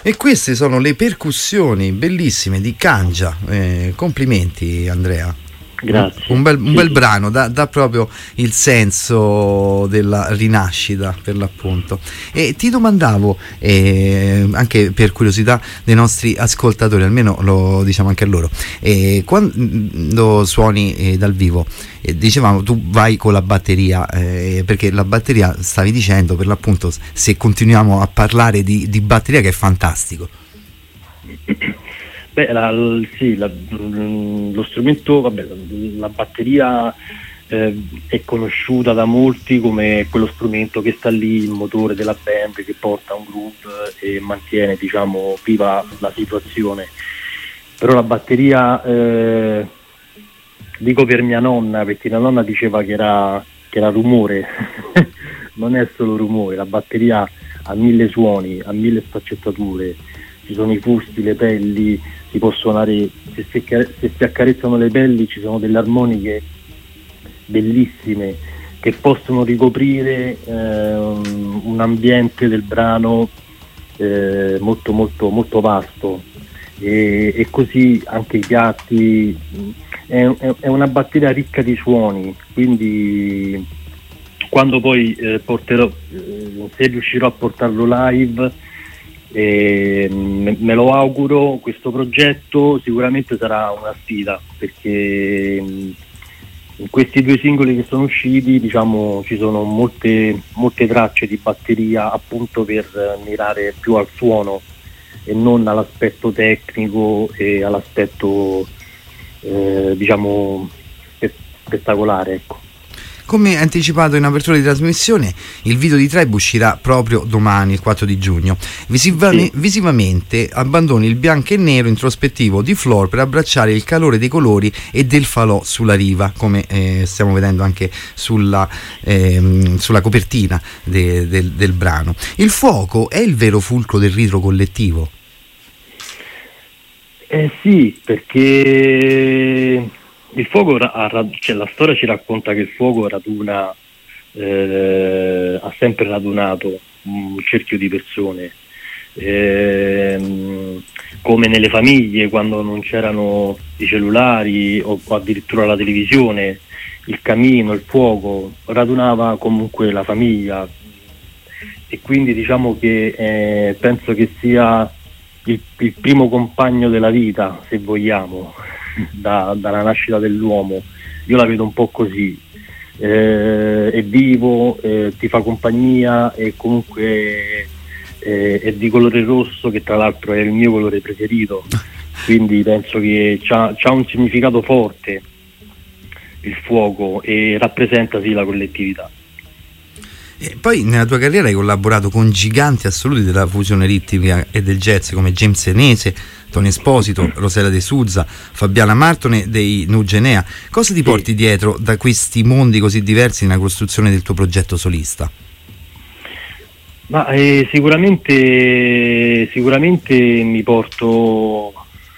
E queste sono le percussioni bellissime di Kangia, eh, complimenti Andrea. Grazie. Un bel, un sì, bel sì. brano, dà, dà proprio il senso della rinascita, per l'appunto. E ti domandavo, eh, anche per curiosità dei nostri ascoltatori, almeno lo diciamo anche a loro, eh, quando suoni eh, dal vivo, eh, dicevamo tu vai con la batteria, eh, perché la batteria, stavi dicendo, per l'appunto, se continuiamo a parlare di, di batteria, che è fantastico. Beh, la, l- sì, la- lo strumento, vabbè, la, la batteria eh, è conosciuta da molti come quello strumento che sta lì, il motore della band, che porta un groove e mantiene, diciamo, viva la situazione. Però la batteria, eh, dico per mia nonna, perché la nonna diceva che era, che era rumore, non è solo rumore, la batteria ha mille suoni, ha mille sfaccettature, ci sono i fusti, le pelli, si può suonare, se si, se si accarezzano le pelli ci sono delle armoniche bellissime che possono ricoprire eh, un, un ambiente del brano eh, molto molto molto vasto, e, e così anche i piatti, è, è, è una batteria ricca di suoni, quindi quando poi eh, porterò, eh, se riuscirò a portarlo live, e me lo auguro, questo progetto sicuramente sarà una sfida, perché in questi due singoli che sono usciti, diciamo, ci sono molte, molte tracce di batteria, appunto per mirare più al suono e non all'aspetto tecnico e all'aspetto eh, diciamo spettacolare, ecco. Come anticipato in apertura di trasmissione, il video di Tribe uscirà proprio domani, il quattro di giugno. Visivame- sì. Visivamente abbandoni il bianco e nero introspettivo di Floor per abbracciare il calore dei colori e del falò sulla riva, come eh, stiamo vedendo anche sulla, ehm, sulla copertina de- del, del brano. Il fuoco è il vero fulcro del ritmo collettivo? Eh sì, perché il fuoco, cioè la storia ci racconta che il fuoco raduna, eh, ha sempre radunato un cerchio di persone, eh, come nelle famiglie quando non c'erano i cellulari o addirittura la televisione, il camino, il fuoco radunava comunque la famiglia, e quindi diciamo che eh, penso che sia il, il primo compagno della vita, se vogliamo. Da, dalla nascita dell'uomo, io la vedo un po' così, eh, è vivo, eh, ti fa compagnia, e comunque eh, è di colore rosso, che tra l'altro è il mio colore preferito, quindi penso che c'ha, c'ha un significato forte il fuoco, e rappresenta sì la collettività. E poi nella tua carriera hai collaborato con giganti assoluti della fusione ritmica e del jazz come James Senese, Tony Esposito, Rosella De Souza, Fabiana Martone dei Nugenea. Cosa ti sì. porti dietro da questi mondi così diversi nella costruzione del tuo progetto solista? Ma eh, sicuramente sicuramente mi porto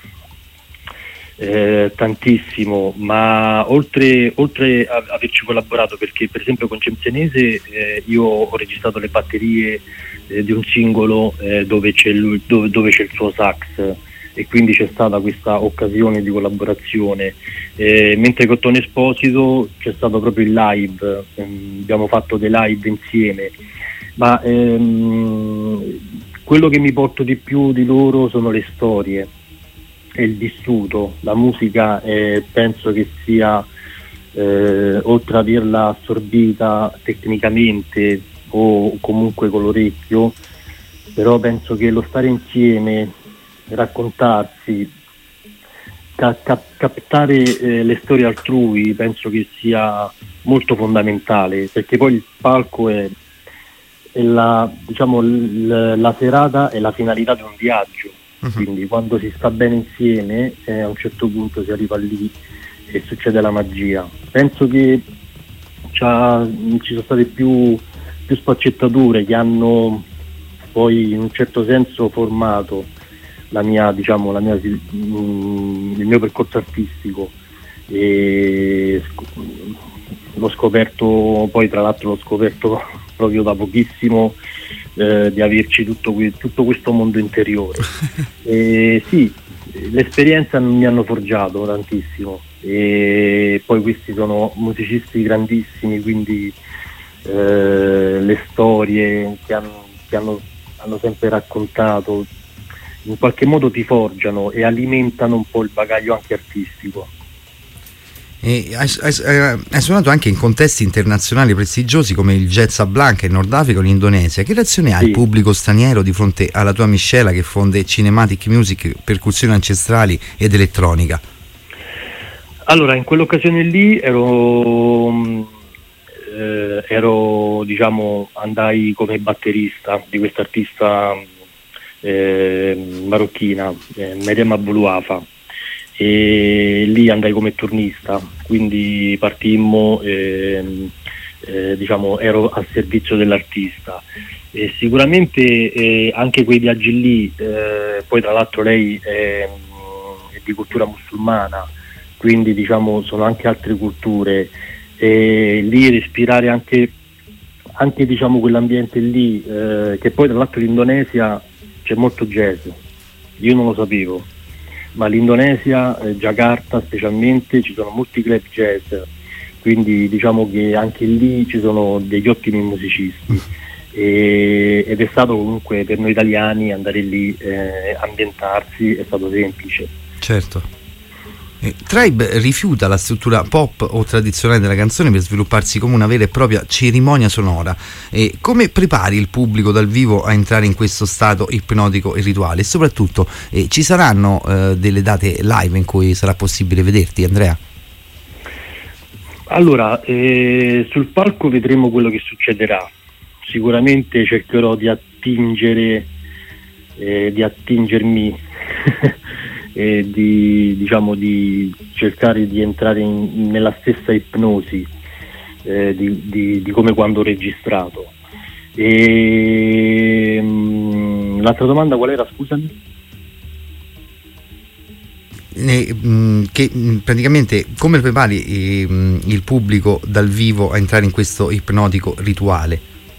eh, tantissimo, ma oltre, oltre a averci collaborato, perché per esempio con James Senese eh, io ho registrato le batterie eh, di un singolo eh, dove c'è lui, dove, dove c'è il suo sax, e quindi c'è stata questa occasione di collaborazione, eh, mentre con Tony Esposito c'è stato proprio il live, ehm, abbiamo fatto dei live insieme, ma ehm, quello che mi porto di più di loro sono le storie e il vissuto. La musica eh, penso che sia, eh, oltre ad averla assorbita tecnicamente o comunque con l'orecchio, però penso che lo stare insieme, raccontarsi, ca- cap- captare eh, le storie altrui, penso che sia molto fondamentale, perché poi il palco è, è la, diciamo, l- la serata è la finalità di un viaggio, uh-huh. Quindi quando si sta bene insieme eh, a un certo punto si arriva lì e succede la magia. Penso che c'ha, ci sono state più, più sfaccettature che hanno poi in un certo senso formato la mia, diciamo, la mia, mm, il mio percorso artistico, e sc- l'ho scoperto poi, tra l'altro l'ho scoperto proprio da pochissimo eh, di averci tutto, que- tutto questo mondo interiore. E sì, l'esperienza mi hanno forgiato tantissimo, e poi questi sono musicisti grandissimi, quindi eh, le storie che, hanno, che hanno, hanno sempre raccontato in qualche modo ti forgiano e alimentano un po' il bagaglio anche artistico. E hai, hai, hai suonato anche in contesti internazionali prestigiosi come il Jazz a Blanca in Nord Africa o in Indonesia. Che reazione ha sì. il pubblico straniero di fronte alla tua miscela che fonde cinematic music, percussioni ancestrali ed elettronica? Allora, in quell'occasione lì ero, eh, ero diciamo, andai come batterista di questa artista eh, marocchina, eh, Meriem Aboulouafa, e lì andai come turnista, quindi partimmo, eh, eh, diciamo, ero al servizio dell'artista. E sicuramente eh, anche quei viaggi lì, eh, poi tra l'altro lei è, è di cultura musulmana, quindi diciamo sono anche altre culture, e lì respirare anche, anche diciamo quell'ambiente lì, eh, che poi tra l'altro in Indonesia c'è molto jazz, io non lo sapevo, ma l'Indonesia, eh, Jakarta specialmente, ci sono molti club jazz, quindi diciamo che anche lì ci sono degli ottimi musicisti, e, ed è stato comunque per noi italiani andare lì, eh, ambientarsi è stato semplice. Certo. Tribe rifiuta la struttura pop o tradizionale della canzone per svilupparsi come una vera e propria cerimonia sonora. E come prepari il pubblico dal vivo a entrare in questo stato ipnotico e rituale? E soprattutto eh, ci saranno eh, delle date live in cui sarà possibile vederti, Andrea? Allora, eh, sul palco vedremo quello che succederà. Sicuramente cercherò di attingere, eh, di attingermi e di, diciamo, di cercare di entrare in, nella stessa ipnosi, eh, di, di, di come quando ho registrato. E mh, l'altra domanda qual era, scusami? Eh, mh, che mh, praticamente come prepari eh, mh, il pubblico dal vivo a entrare in questo ipnotico rituale?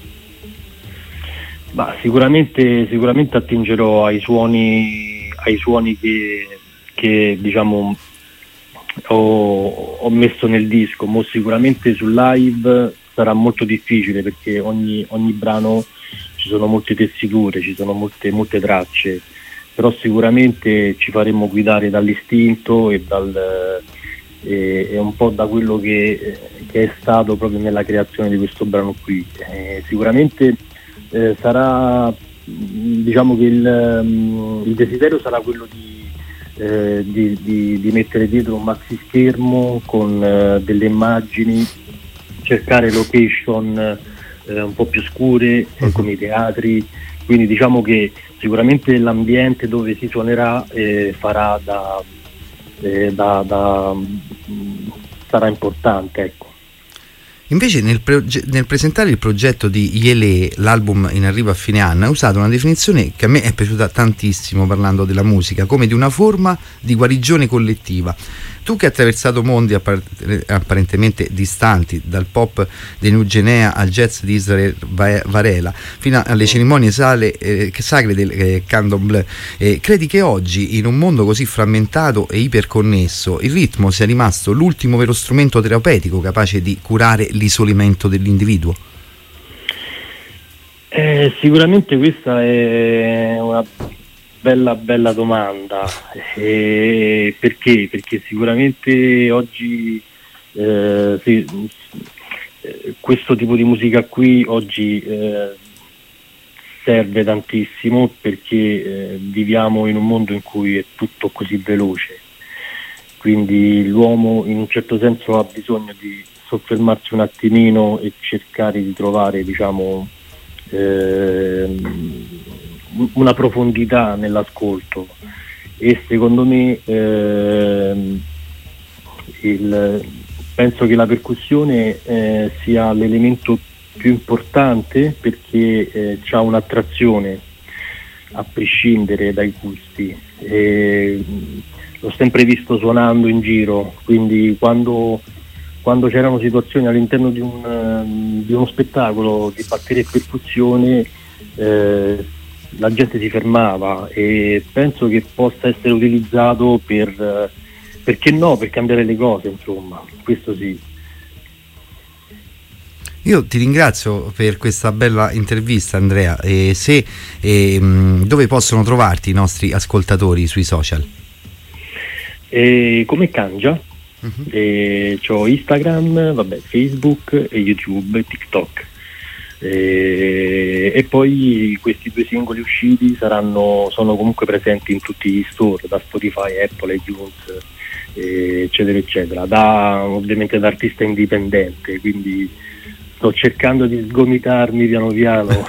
Bah, sicuramente, sicuramente attingerò ai suoni ai suoni che, che diciamo ho, ho messo nel disco. Mo sicuramente sul live sarà molto difficile, perché ogni, ogni brano ci sono molte tessiture, ci sono molte, molte tracce, però sicuramente ci faremo guidare dall'istinto e, dal, e, e un po' da quello che, che è stato proprio nella creazione di questo brano qui. Eh, sicuramente eh, sarà, diciamo che il, il desiderio sarà quello di, eh, di, di, di mettere dietro un maxi schermo con eh, delle immagini, cercare location eh, un po' più scure, eh, come i teatri, quindi diciamo che sicuramente l'ambiente dove si suonerà eh, farà da, eh, da, da sarà importante, ecco. Invece nel, proge- nel presentare il progetto di Yele, l'album in arrivo a fine anno, hai usato una definizione che a me è piaciuta tantissimo, parlando della musica, come di una forma di guarigione collettiva. Tu che hai attraversato mondi appar- apparentemente distanti, dal pop dei New Guinea al jazz di Israel Varela, fino alle cerimonie sale, eh, sacre del eh, Candomblé, eh, credi che oggi, in un mondo così frammentato e iperconnesso, il ritmo sia rimasto l'ultimo vero strumento terapeutico capace di curare l'isolamento dell'individuo? Eh, sicuramente questa è una bella bella domanda, eh, perché? Perché sicuramente oggi eh, sì, eh, questo tipo di musica qui oggi eh, serve tantissimo, perché eh, viviamo in un mondo in cui è tutto così veloce, quindi l'uomo in un certo senso ha bisogno di soffermarsi un attimino e cercare di trovare, diciamo, eh, una profondità nell'ascolto, e secondo me eh, il, penso che la percussione eh, sia l'elemento più importante, perché eh, ha un'attrazione a prescindere dai gusti. E, l'ho sempre visto suonando in giro, quindi quando, quando c'erano situazioni all'interno di, un, di uno spettacolo di batteria e percussione, eh, la gente si fermava, e penso che possa essere utilizzato per, eh, perché no, per cambiare le cose, insomma, questo sì. Io ti ringrazio per questa bella intervista, Andrea, e se e, dove possono trovarti i nostri ascoltatori sui social? E come Kangia, uh-huh. e c'ho Instagram, vabbè, Facebook e YouTube e TikTok, e, e poi questi due singoli usciti saranno sono comunque presenti in tutti gli store, da Spotify, Apple, iTunes, eccetera eccetera, da ovviamente da artista indipendente, quindi sto cercando di sgomitarmi piano piano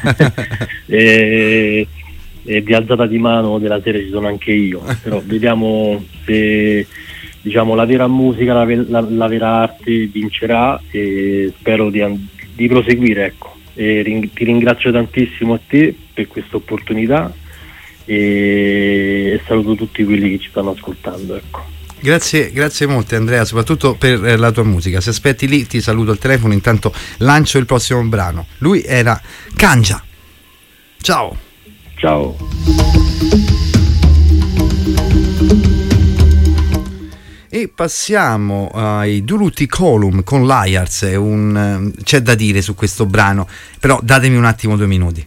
e, e di alzata di mano della serie ci sono anche io, però vediamo se, diciamo, la vera musica, la, la, la vera arte vincerà, e spero di, di proseguire, ecco. E ring, ti ringrazio tantissimo a te per questa opportunità, e, e saluto tutti quelli che ci stanno ascoltando, ecco. Grazie, grazie molte, Andrea, soprattutto per eh, la tua musica. Se aspetti lì ti saluto al telefono, intanto lancio il prossimo brano. Lui era Kangia. Ciao. Ciao. E passiamo ai Duluth Column con Liars. È un, c'è da dire su questo brano, però datemi un attimo, due minuti.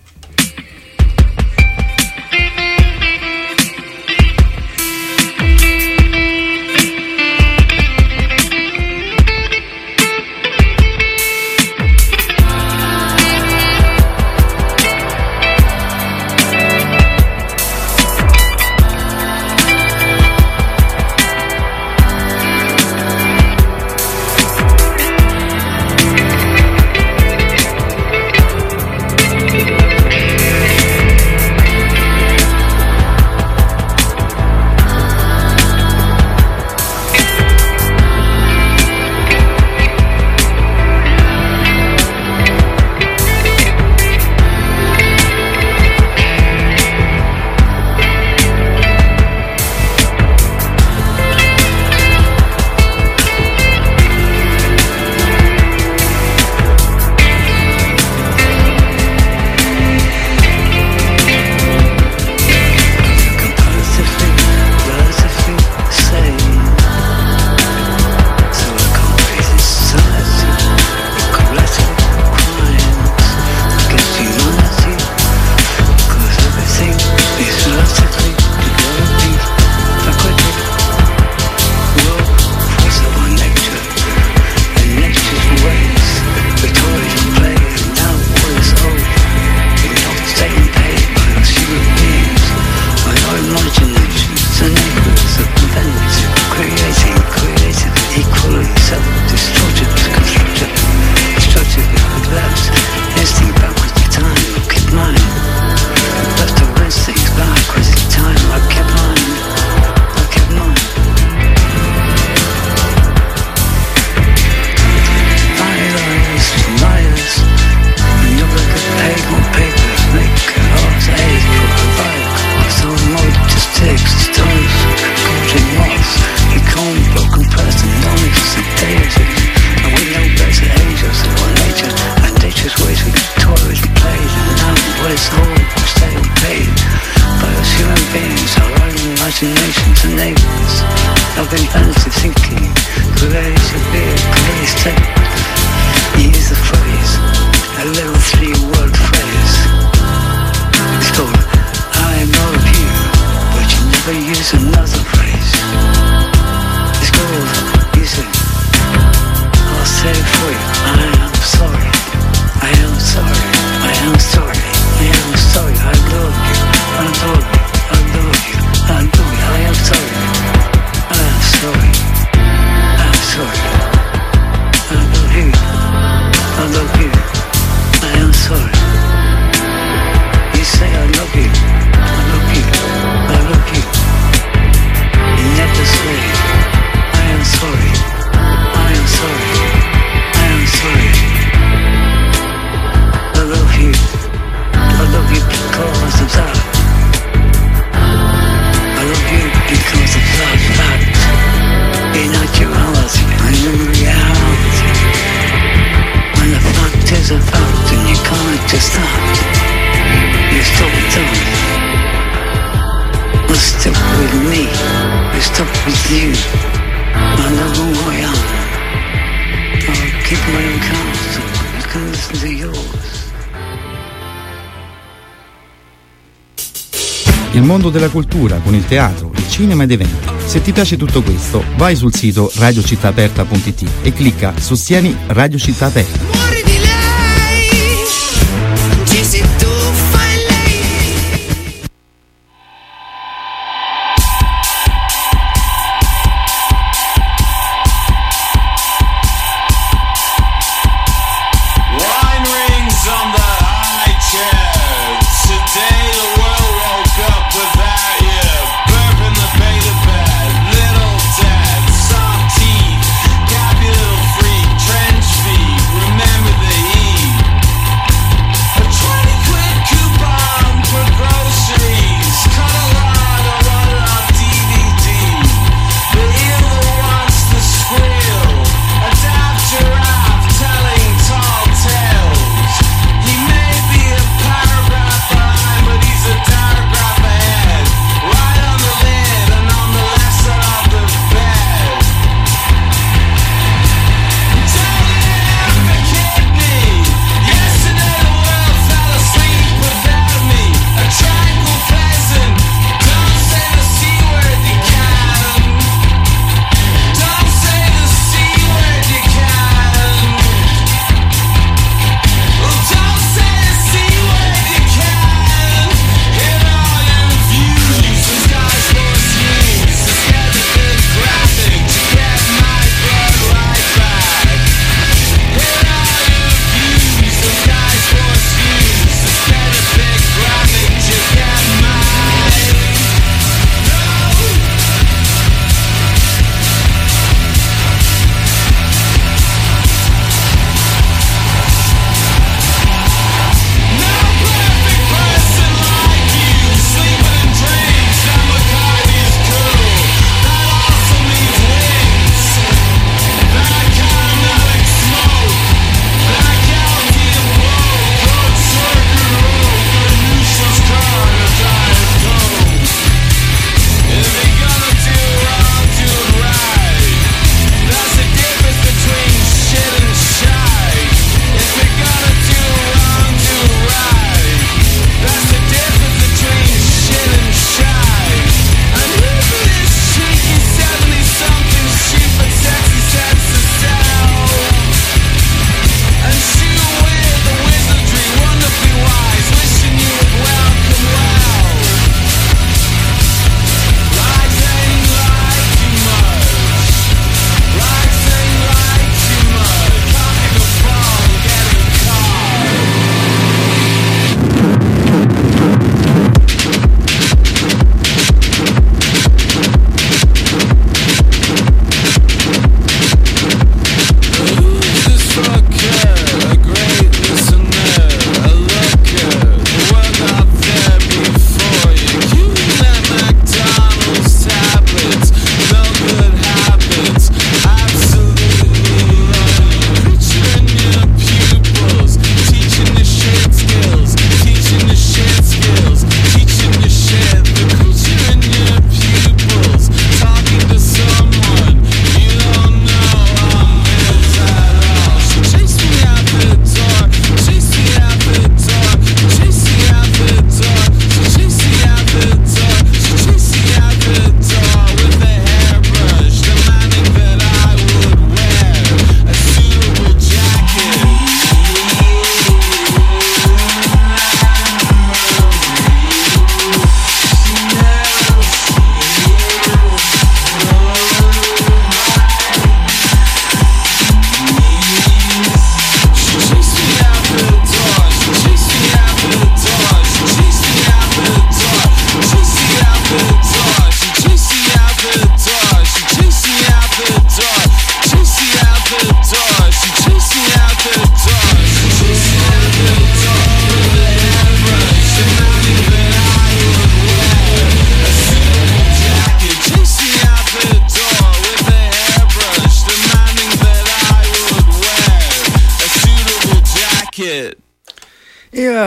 To stop. stop with you. I love who I am. I'll keep my own castle. I can listen to yours. Il mondo della cultura con il teatro, il cinema ed eventi. Se ti piace tutto questo, vai sul sito radio città aperta punto it e clicca Sostieni Radio Città Aperta. Muori di lei, ci si tuffa in lei. Wine rings on the high chair. Today the world woke up without you. Burp in the beta bed, little dad, soft teeth, capulet freak, trench feet. Remember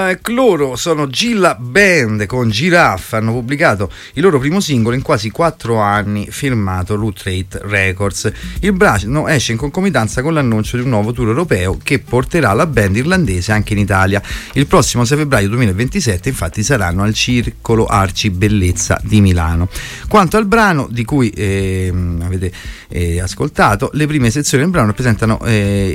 Uh, loro sono Gilla Band con Giraffe, hanno pubblicato il loro primo singolo in quasi quattro anni, firmato Root Rate Records. Il brano esce in concomitanza con l'annuncio di un nuovo tour europeo che porterà la band irlandese anche in Italia. Il prossimo sei febbraio duemilaventisette infatti saranno al Circolo Arci Bellezza di Milano. Quanto al brano di cui eh, avete eh, ascoltato, le prime sezioni del brano rappresentano eh,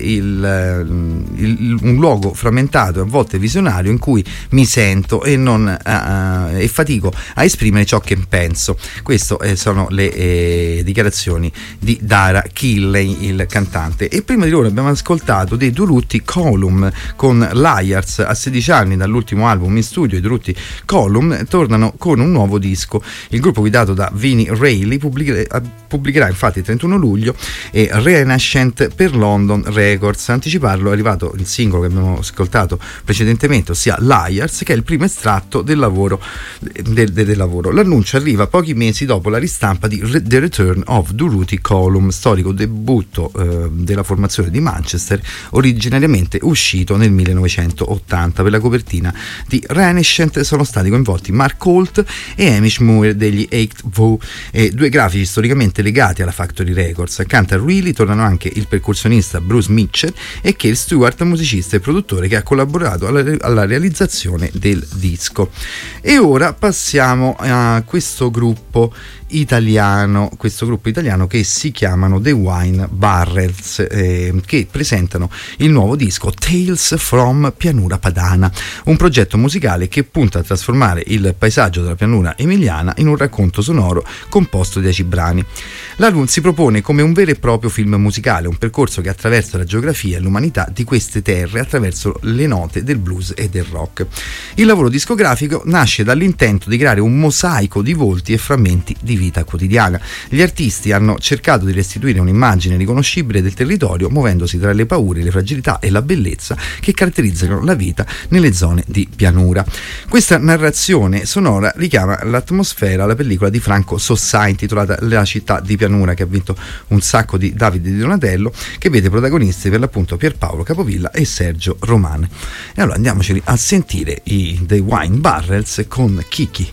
il, il, un luogo frammentato e a volte visionario in cui mi sento e non uh, e fatico a esprimere ciò che penso. Queste eh, sono le eh, dichiarazioni di Dara Killey, il cantante. E prima di loro abbiamo ascoltato dei Durutti Column con Liars. A sedici anni dall'ultimo album in studio, i Durutti Column tornano con un nuovo disco. Il gruppo guidato da Vinnie Reilly pubblicherà, pubblicherà infatti il trentuno luglio e Renascent per London Records. A anticiparlo è arrivato il singolo che abbiamo ascoltato precedentemente, ossia Liars, che è il primo estratto del lavoro, del, del, del lavoro. L'annuncio arriva pochi mesi dopo la ristampa di The Return of Durutti Column, storico debutto eh, della formazione di Manchester, originariamente uscito nel millenovecentottanta. Per la copertina di Renascent sono stati coinvolti Mark Holt e Hamish Moore degli Eight Vo, eh, due grafici storicamente legati alla Factory Records. Accanto a Reilly tornano anche il percussionista Bruce Mitchell e Cale Stewart, musicista e produttore che ha collaborato alla, alla realizzazione del disco. E ora passiamo a questo gruppo italiano, questo gruppo italiano che si chiamano The Wine Barrels, eh, che presentano il nuovo disco Tales from Pianura Padana, un progetto musicale che punta a trasformare il paesaggio della pianura emiliana in un racconto sonoro composto di dieci brani. L'album si propone come un vero e proprio film musicale, un percorso che attraversa la geografia e l'umanità di queste terre attraverso le note del blues e del rock. Il lavoro discografico nasce dall'intento di creare un mosaico di volti e frammenti di vita quotidiana. Gli artisti hanno cercato di restituire un'immagine riconoscibile del territorio, muovendosi tra le paure, le fragilità e la bellezza che caratterizzano la vita nelle zone di pianura. Questa narrazione sonora richiama l'atmosfera alla pellicola di Franco Sossai intitolata La città di pianura, che ha vinto un sacco di Davide Di Donatello, che vede protagonisti per l'appunto Pierpaolo Capovilla e Sergio Romane. E allora andiamoceli a sentire i The Wine Barrels con Kiki.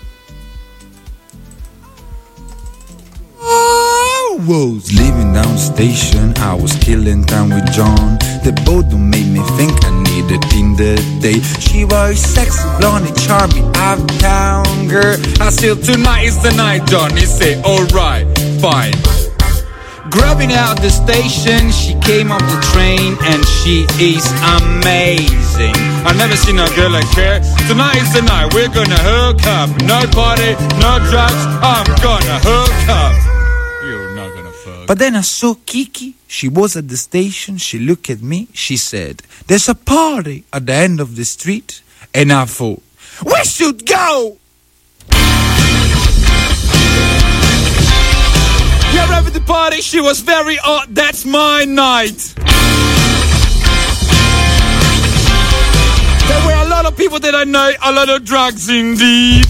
I was leaving down station, I was killing time with John. The boat made me think I needed in the day. She was sexy, blonde, charming, out of town girl. I said tonight is the night, John. He said alright, fine. Grabbing out the station, she came off the train and she is amazing. I've never seen a girl like her. Tonight is the night, we're gonna hook up. No party, no drugs, I'm gonna hook up. You're not gonna fuck. But then I saw Kiki, she was at the station, she looked at me, she said, there's a party at the end of the street. And I thought, we should go! Yeah, right at the party, she was very hot, that's my night. There were a lot of people that I know, a lot of drugs indeed.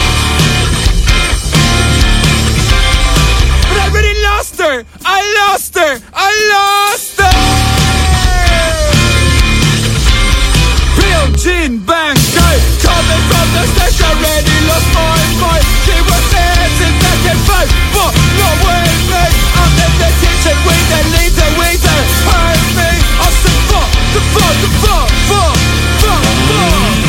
But I really lost her, I lost her, I lost her. Real gin, bang, go, coming from the station, already lost my mind. She was there since I came back, but not with me. I'm in the kitchen with the leader, with the hurt me. I said fuck, the fuck, the fuck, fuck, fuck, fuck.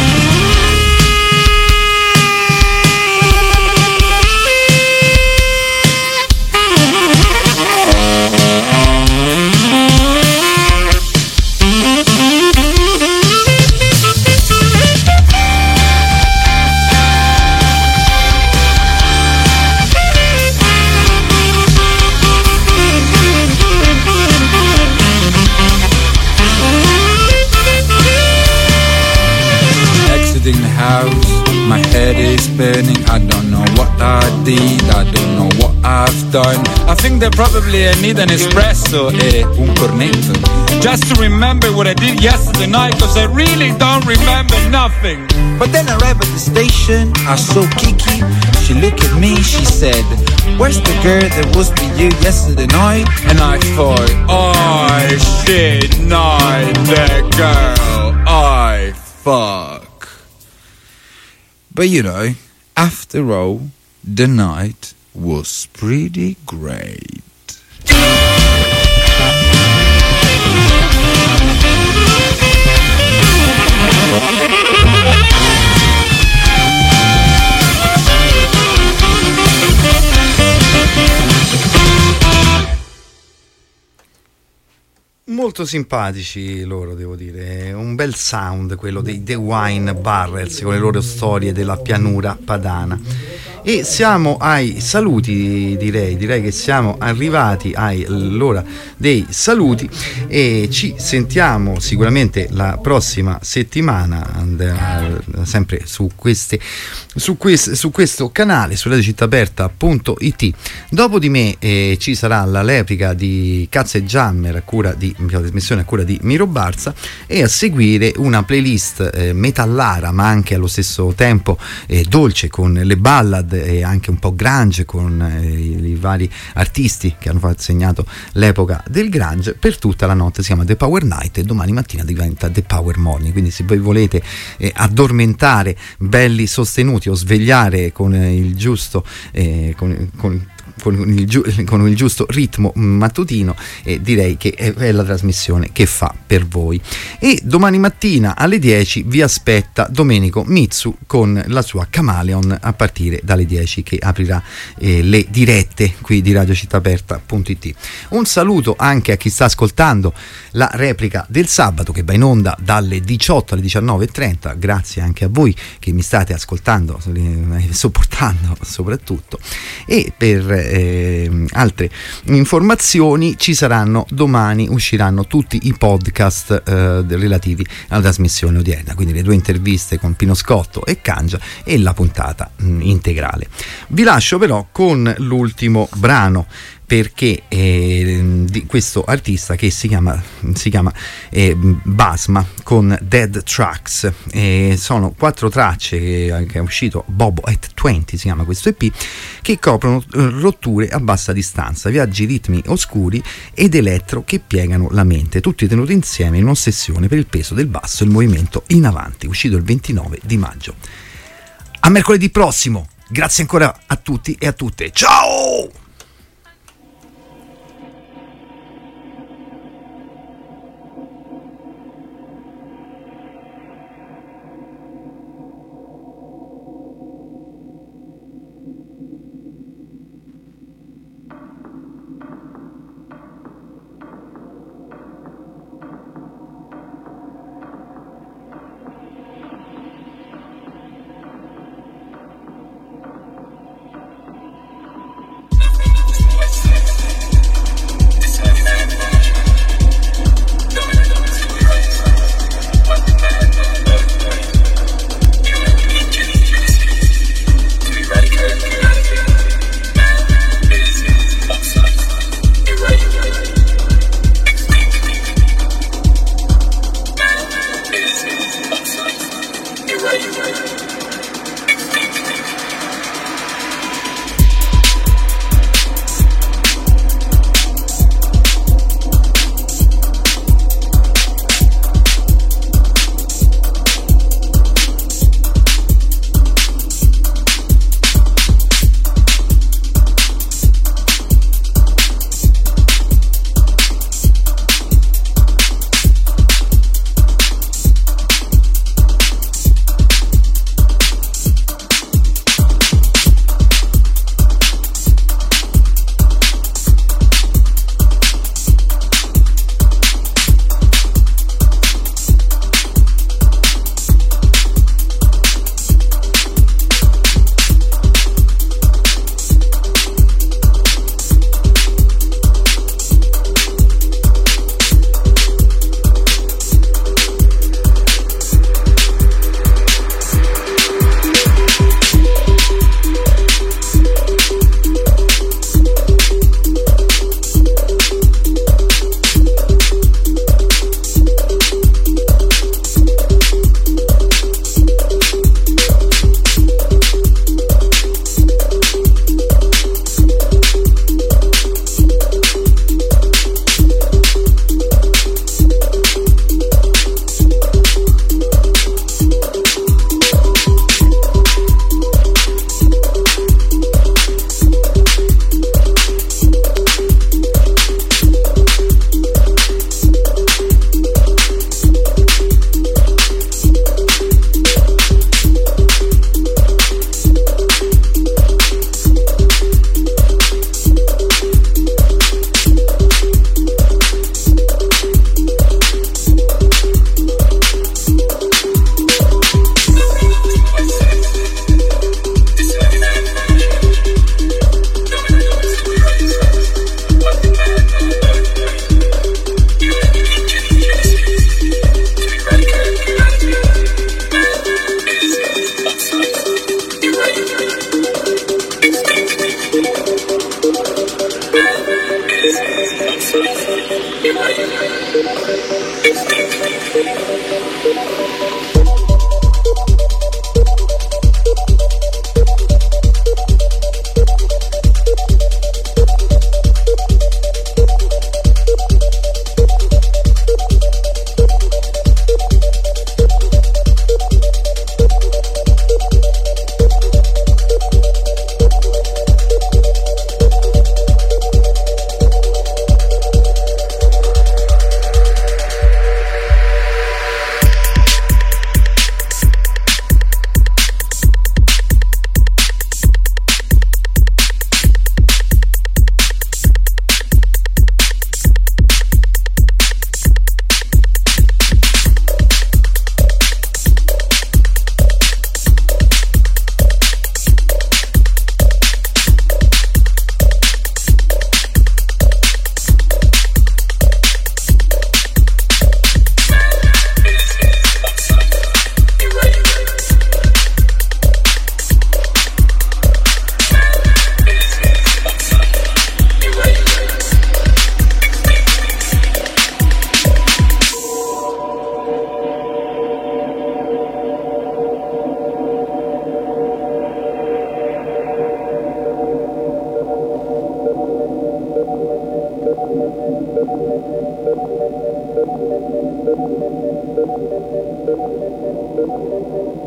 The house, my head is spinning. I don't know what I did, I don't know what I've done. I think that probably I need an espresso e un cornetto, just to remember what I did yesterday night, cause I really don't remember nothing. But then I arrived at the station, I saw Kiki. She looked at me, she said, where's the girl that was with you yesterday night? And I thought, oh shit, not that girl, I fuck. But you know, after all, the night was pretty great. Molto simpatici loro, devo dire, un bel sound quello dei The Wine Barrels con le loro storie della pianura padana. E siamo ai saluti, direi, direi che siamo arrivati all'ora dei saluti e ci sentiamo sicuramente la prossima settimana, and, sempre su queste su, quest, su questo canale, su radio città aperta punto it. Dopo di me eh, ci sarà la replica di Cazzo e Jammer a cura di la trasmissione a cura di Miro Barza, e a seguire una playlist eh, metallara ma anche allo stesso tempo eh, dolce, con le ballad e anche un po' grunge, con eh, i, i vari artisti che hanno segnato l'epoca del grunge. Per tutta la notte si chiama The Power Night e domani mattina diventa The Power Morning, quindi se voi volete eh, addormentare belli sostenuti o svegliare con eh, il giusto eh, con, con Con il, giu- con il giusto ritmo mattutino, eh, direi che è, è la trasmissione che fa per voi. E domani mattina alle dieci vi aspetta Domenico Mitsu con la sua Chameleon a partire dalle dieci, che aprirà eh, le dirette qui di radio città aperta punto it. Un saluto anche a chi sta ascoltando la replica del sabato, che va in onda dalle diciotto alle diciannove e trenta. Grazie anche a voi che mi state ascoltando e sopportando soprattutto. E per Eh, altre informazioni ci saranno domani, usciranno tutti i podcast eh, relativi alla trasmissione odierna, quindi le due interviste con Pino Scotto e Cangia e la puntata mh, integrale. Vi lascio però con l'ultimo brano, perché eh, di questo artista che si chiama, si chiama eh, Basma con Dead Tracks. Eh, sono quattro tracce che, che è uscito, Bobo at venti si chiama questo E P, che coprono eh, rotture a bassa distanza, viaggi ritmi oscuri ed elettro che piegano la mente, tutti tenuti insieme in un'ossessione per il peso del basso e il movimento in avanti, uscito il ventinove di maggio. A mercoledì prossimo, grazie ancora a tutti e a tutte, ciao!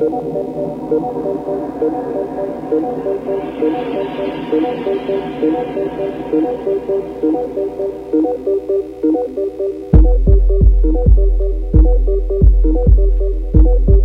Thank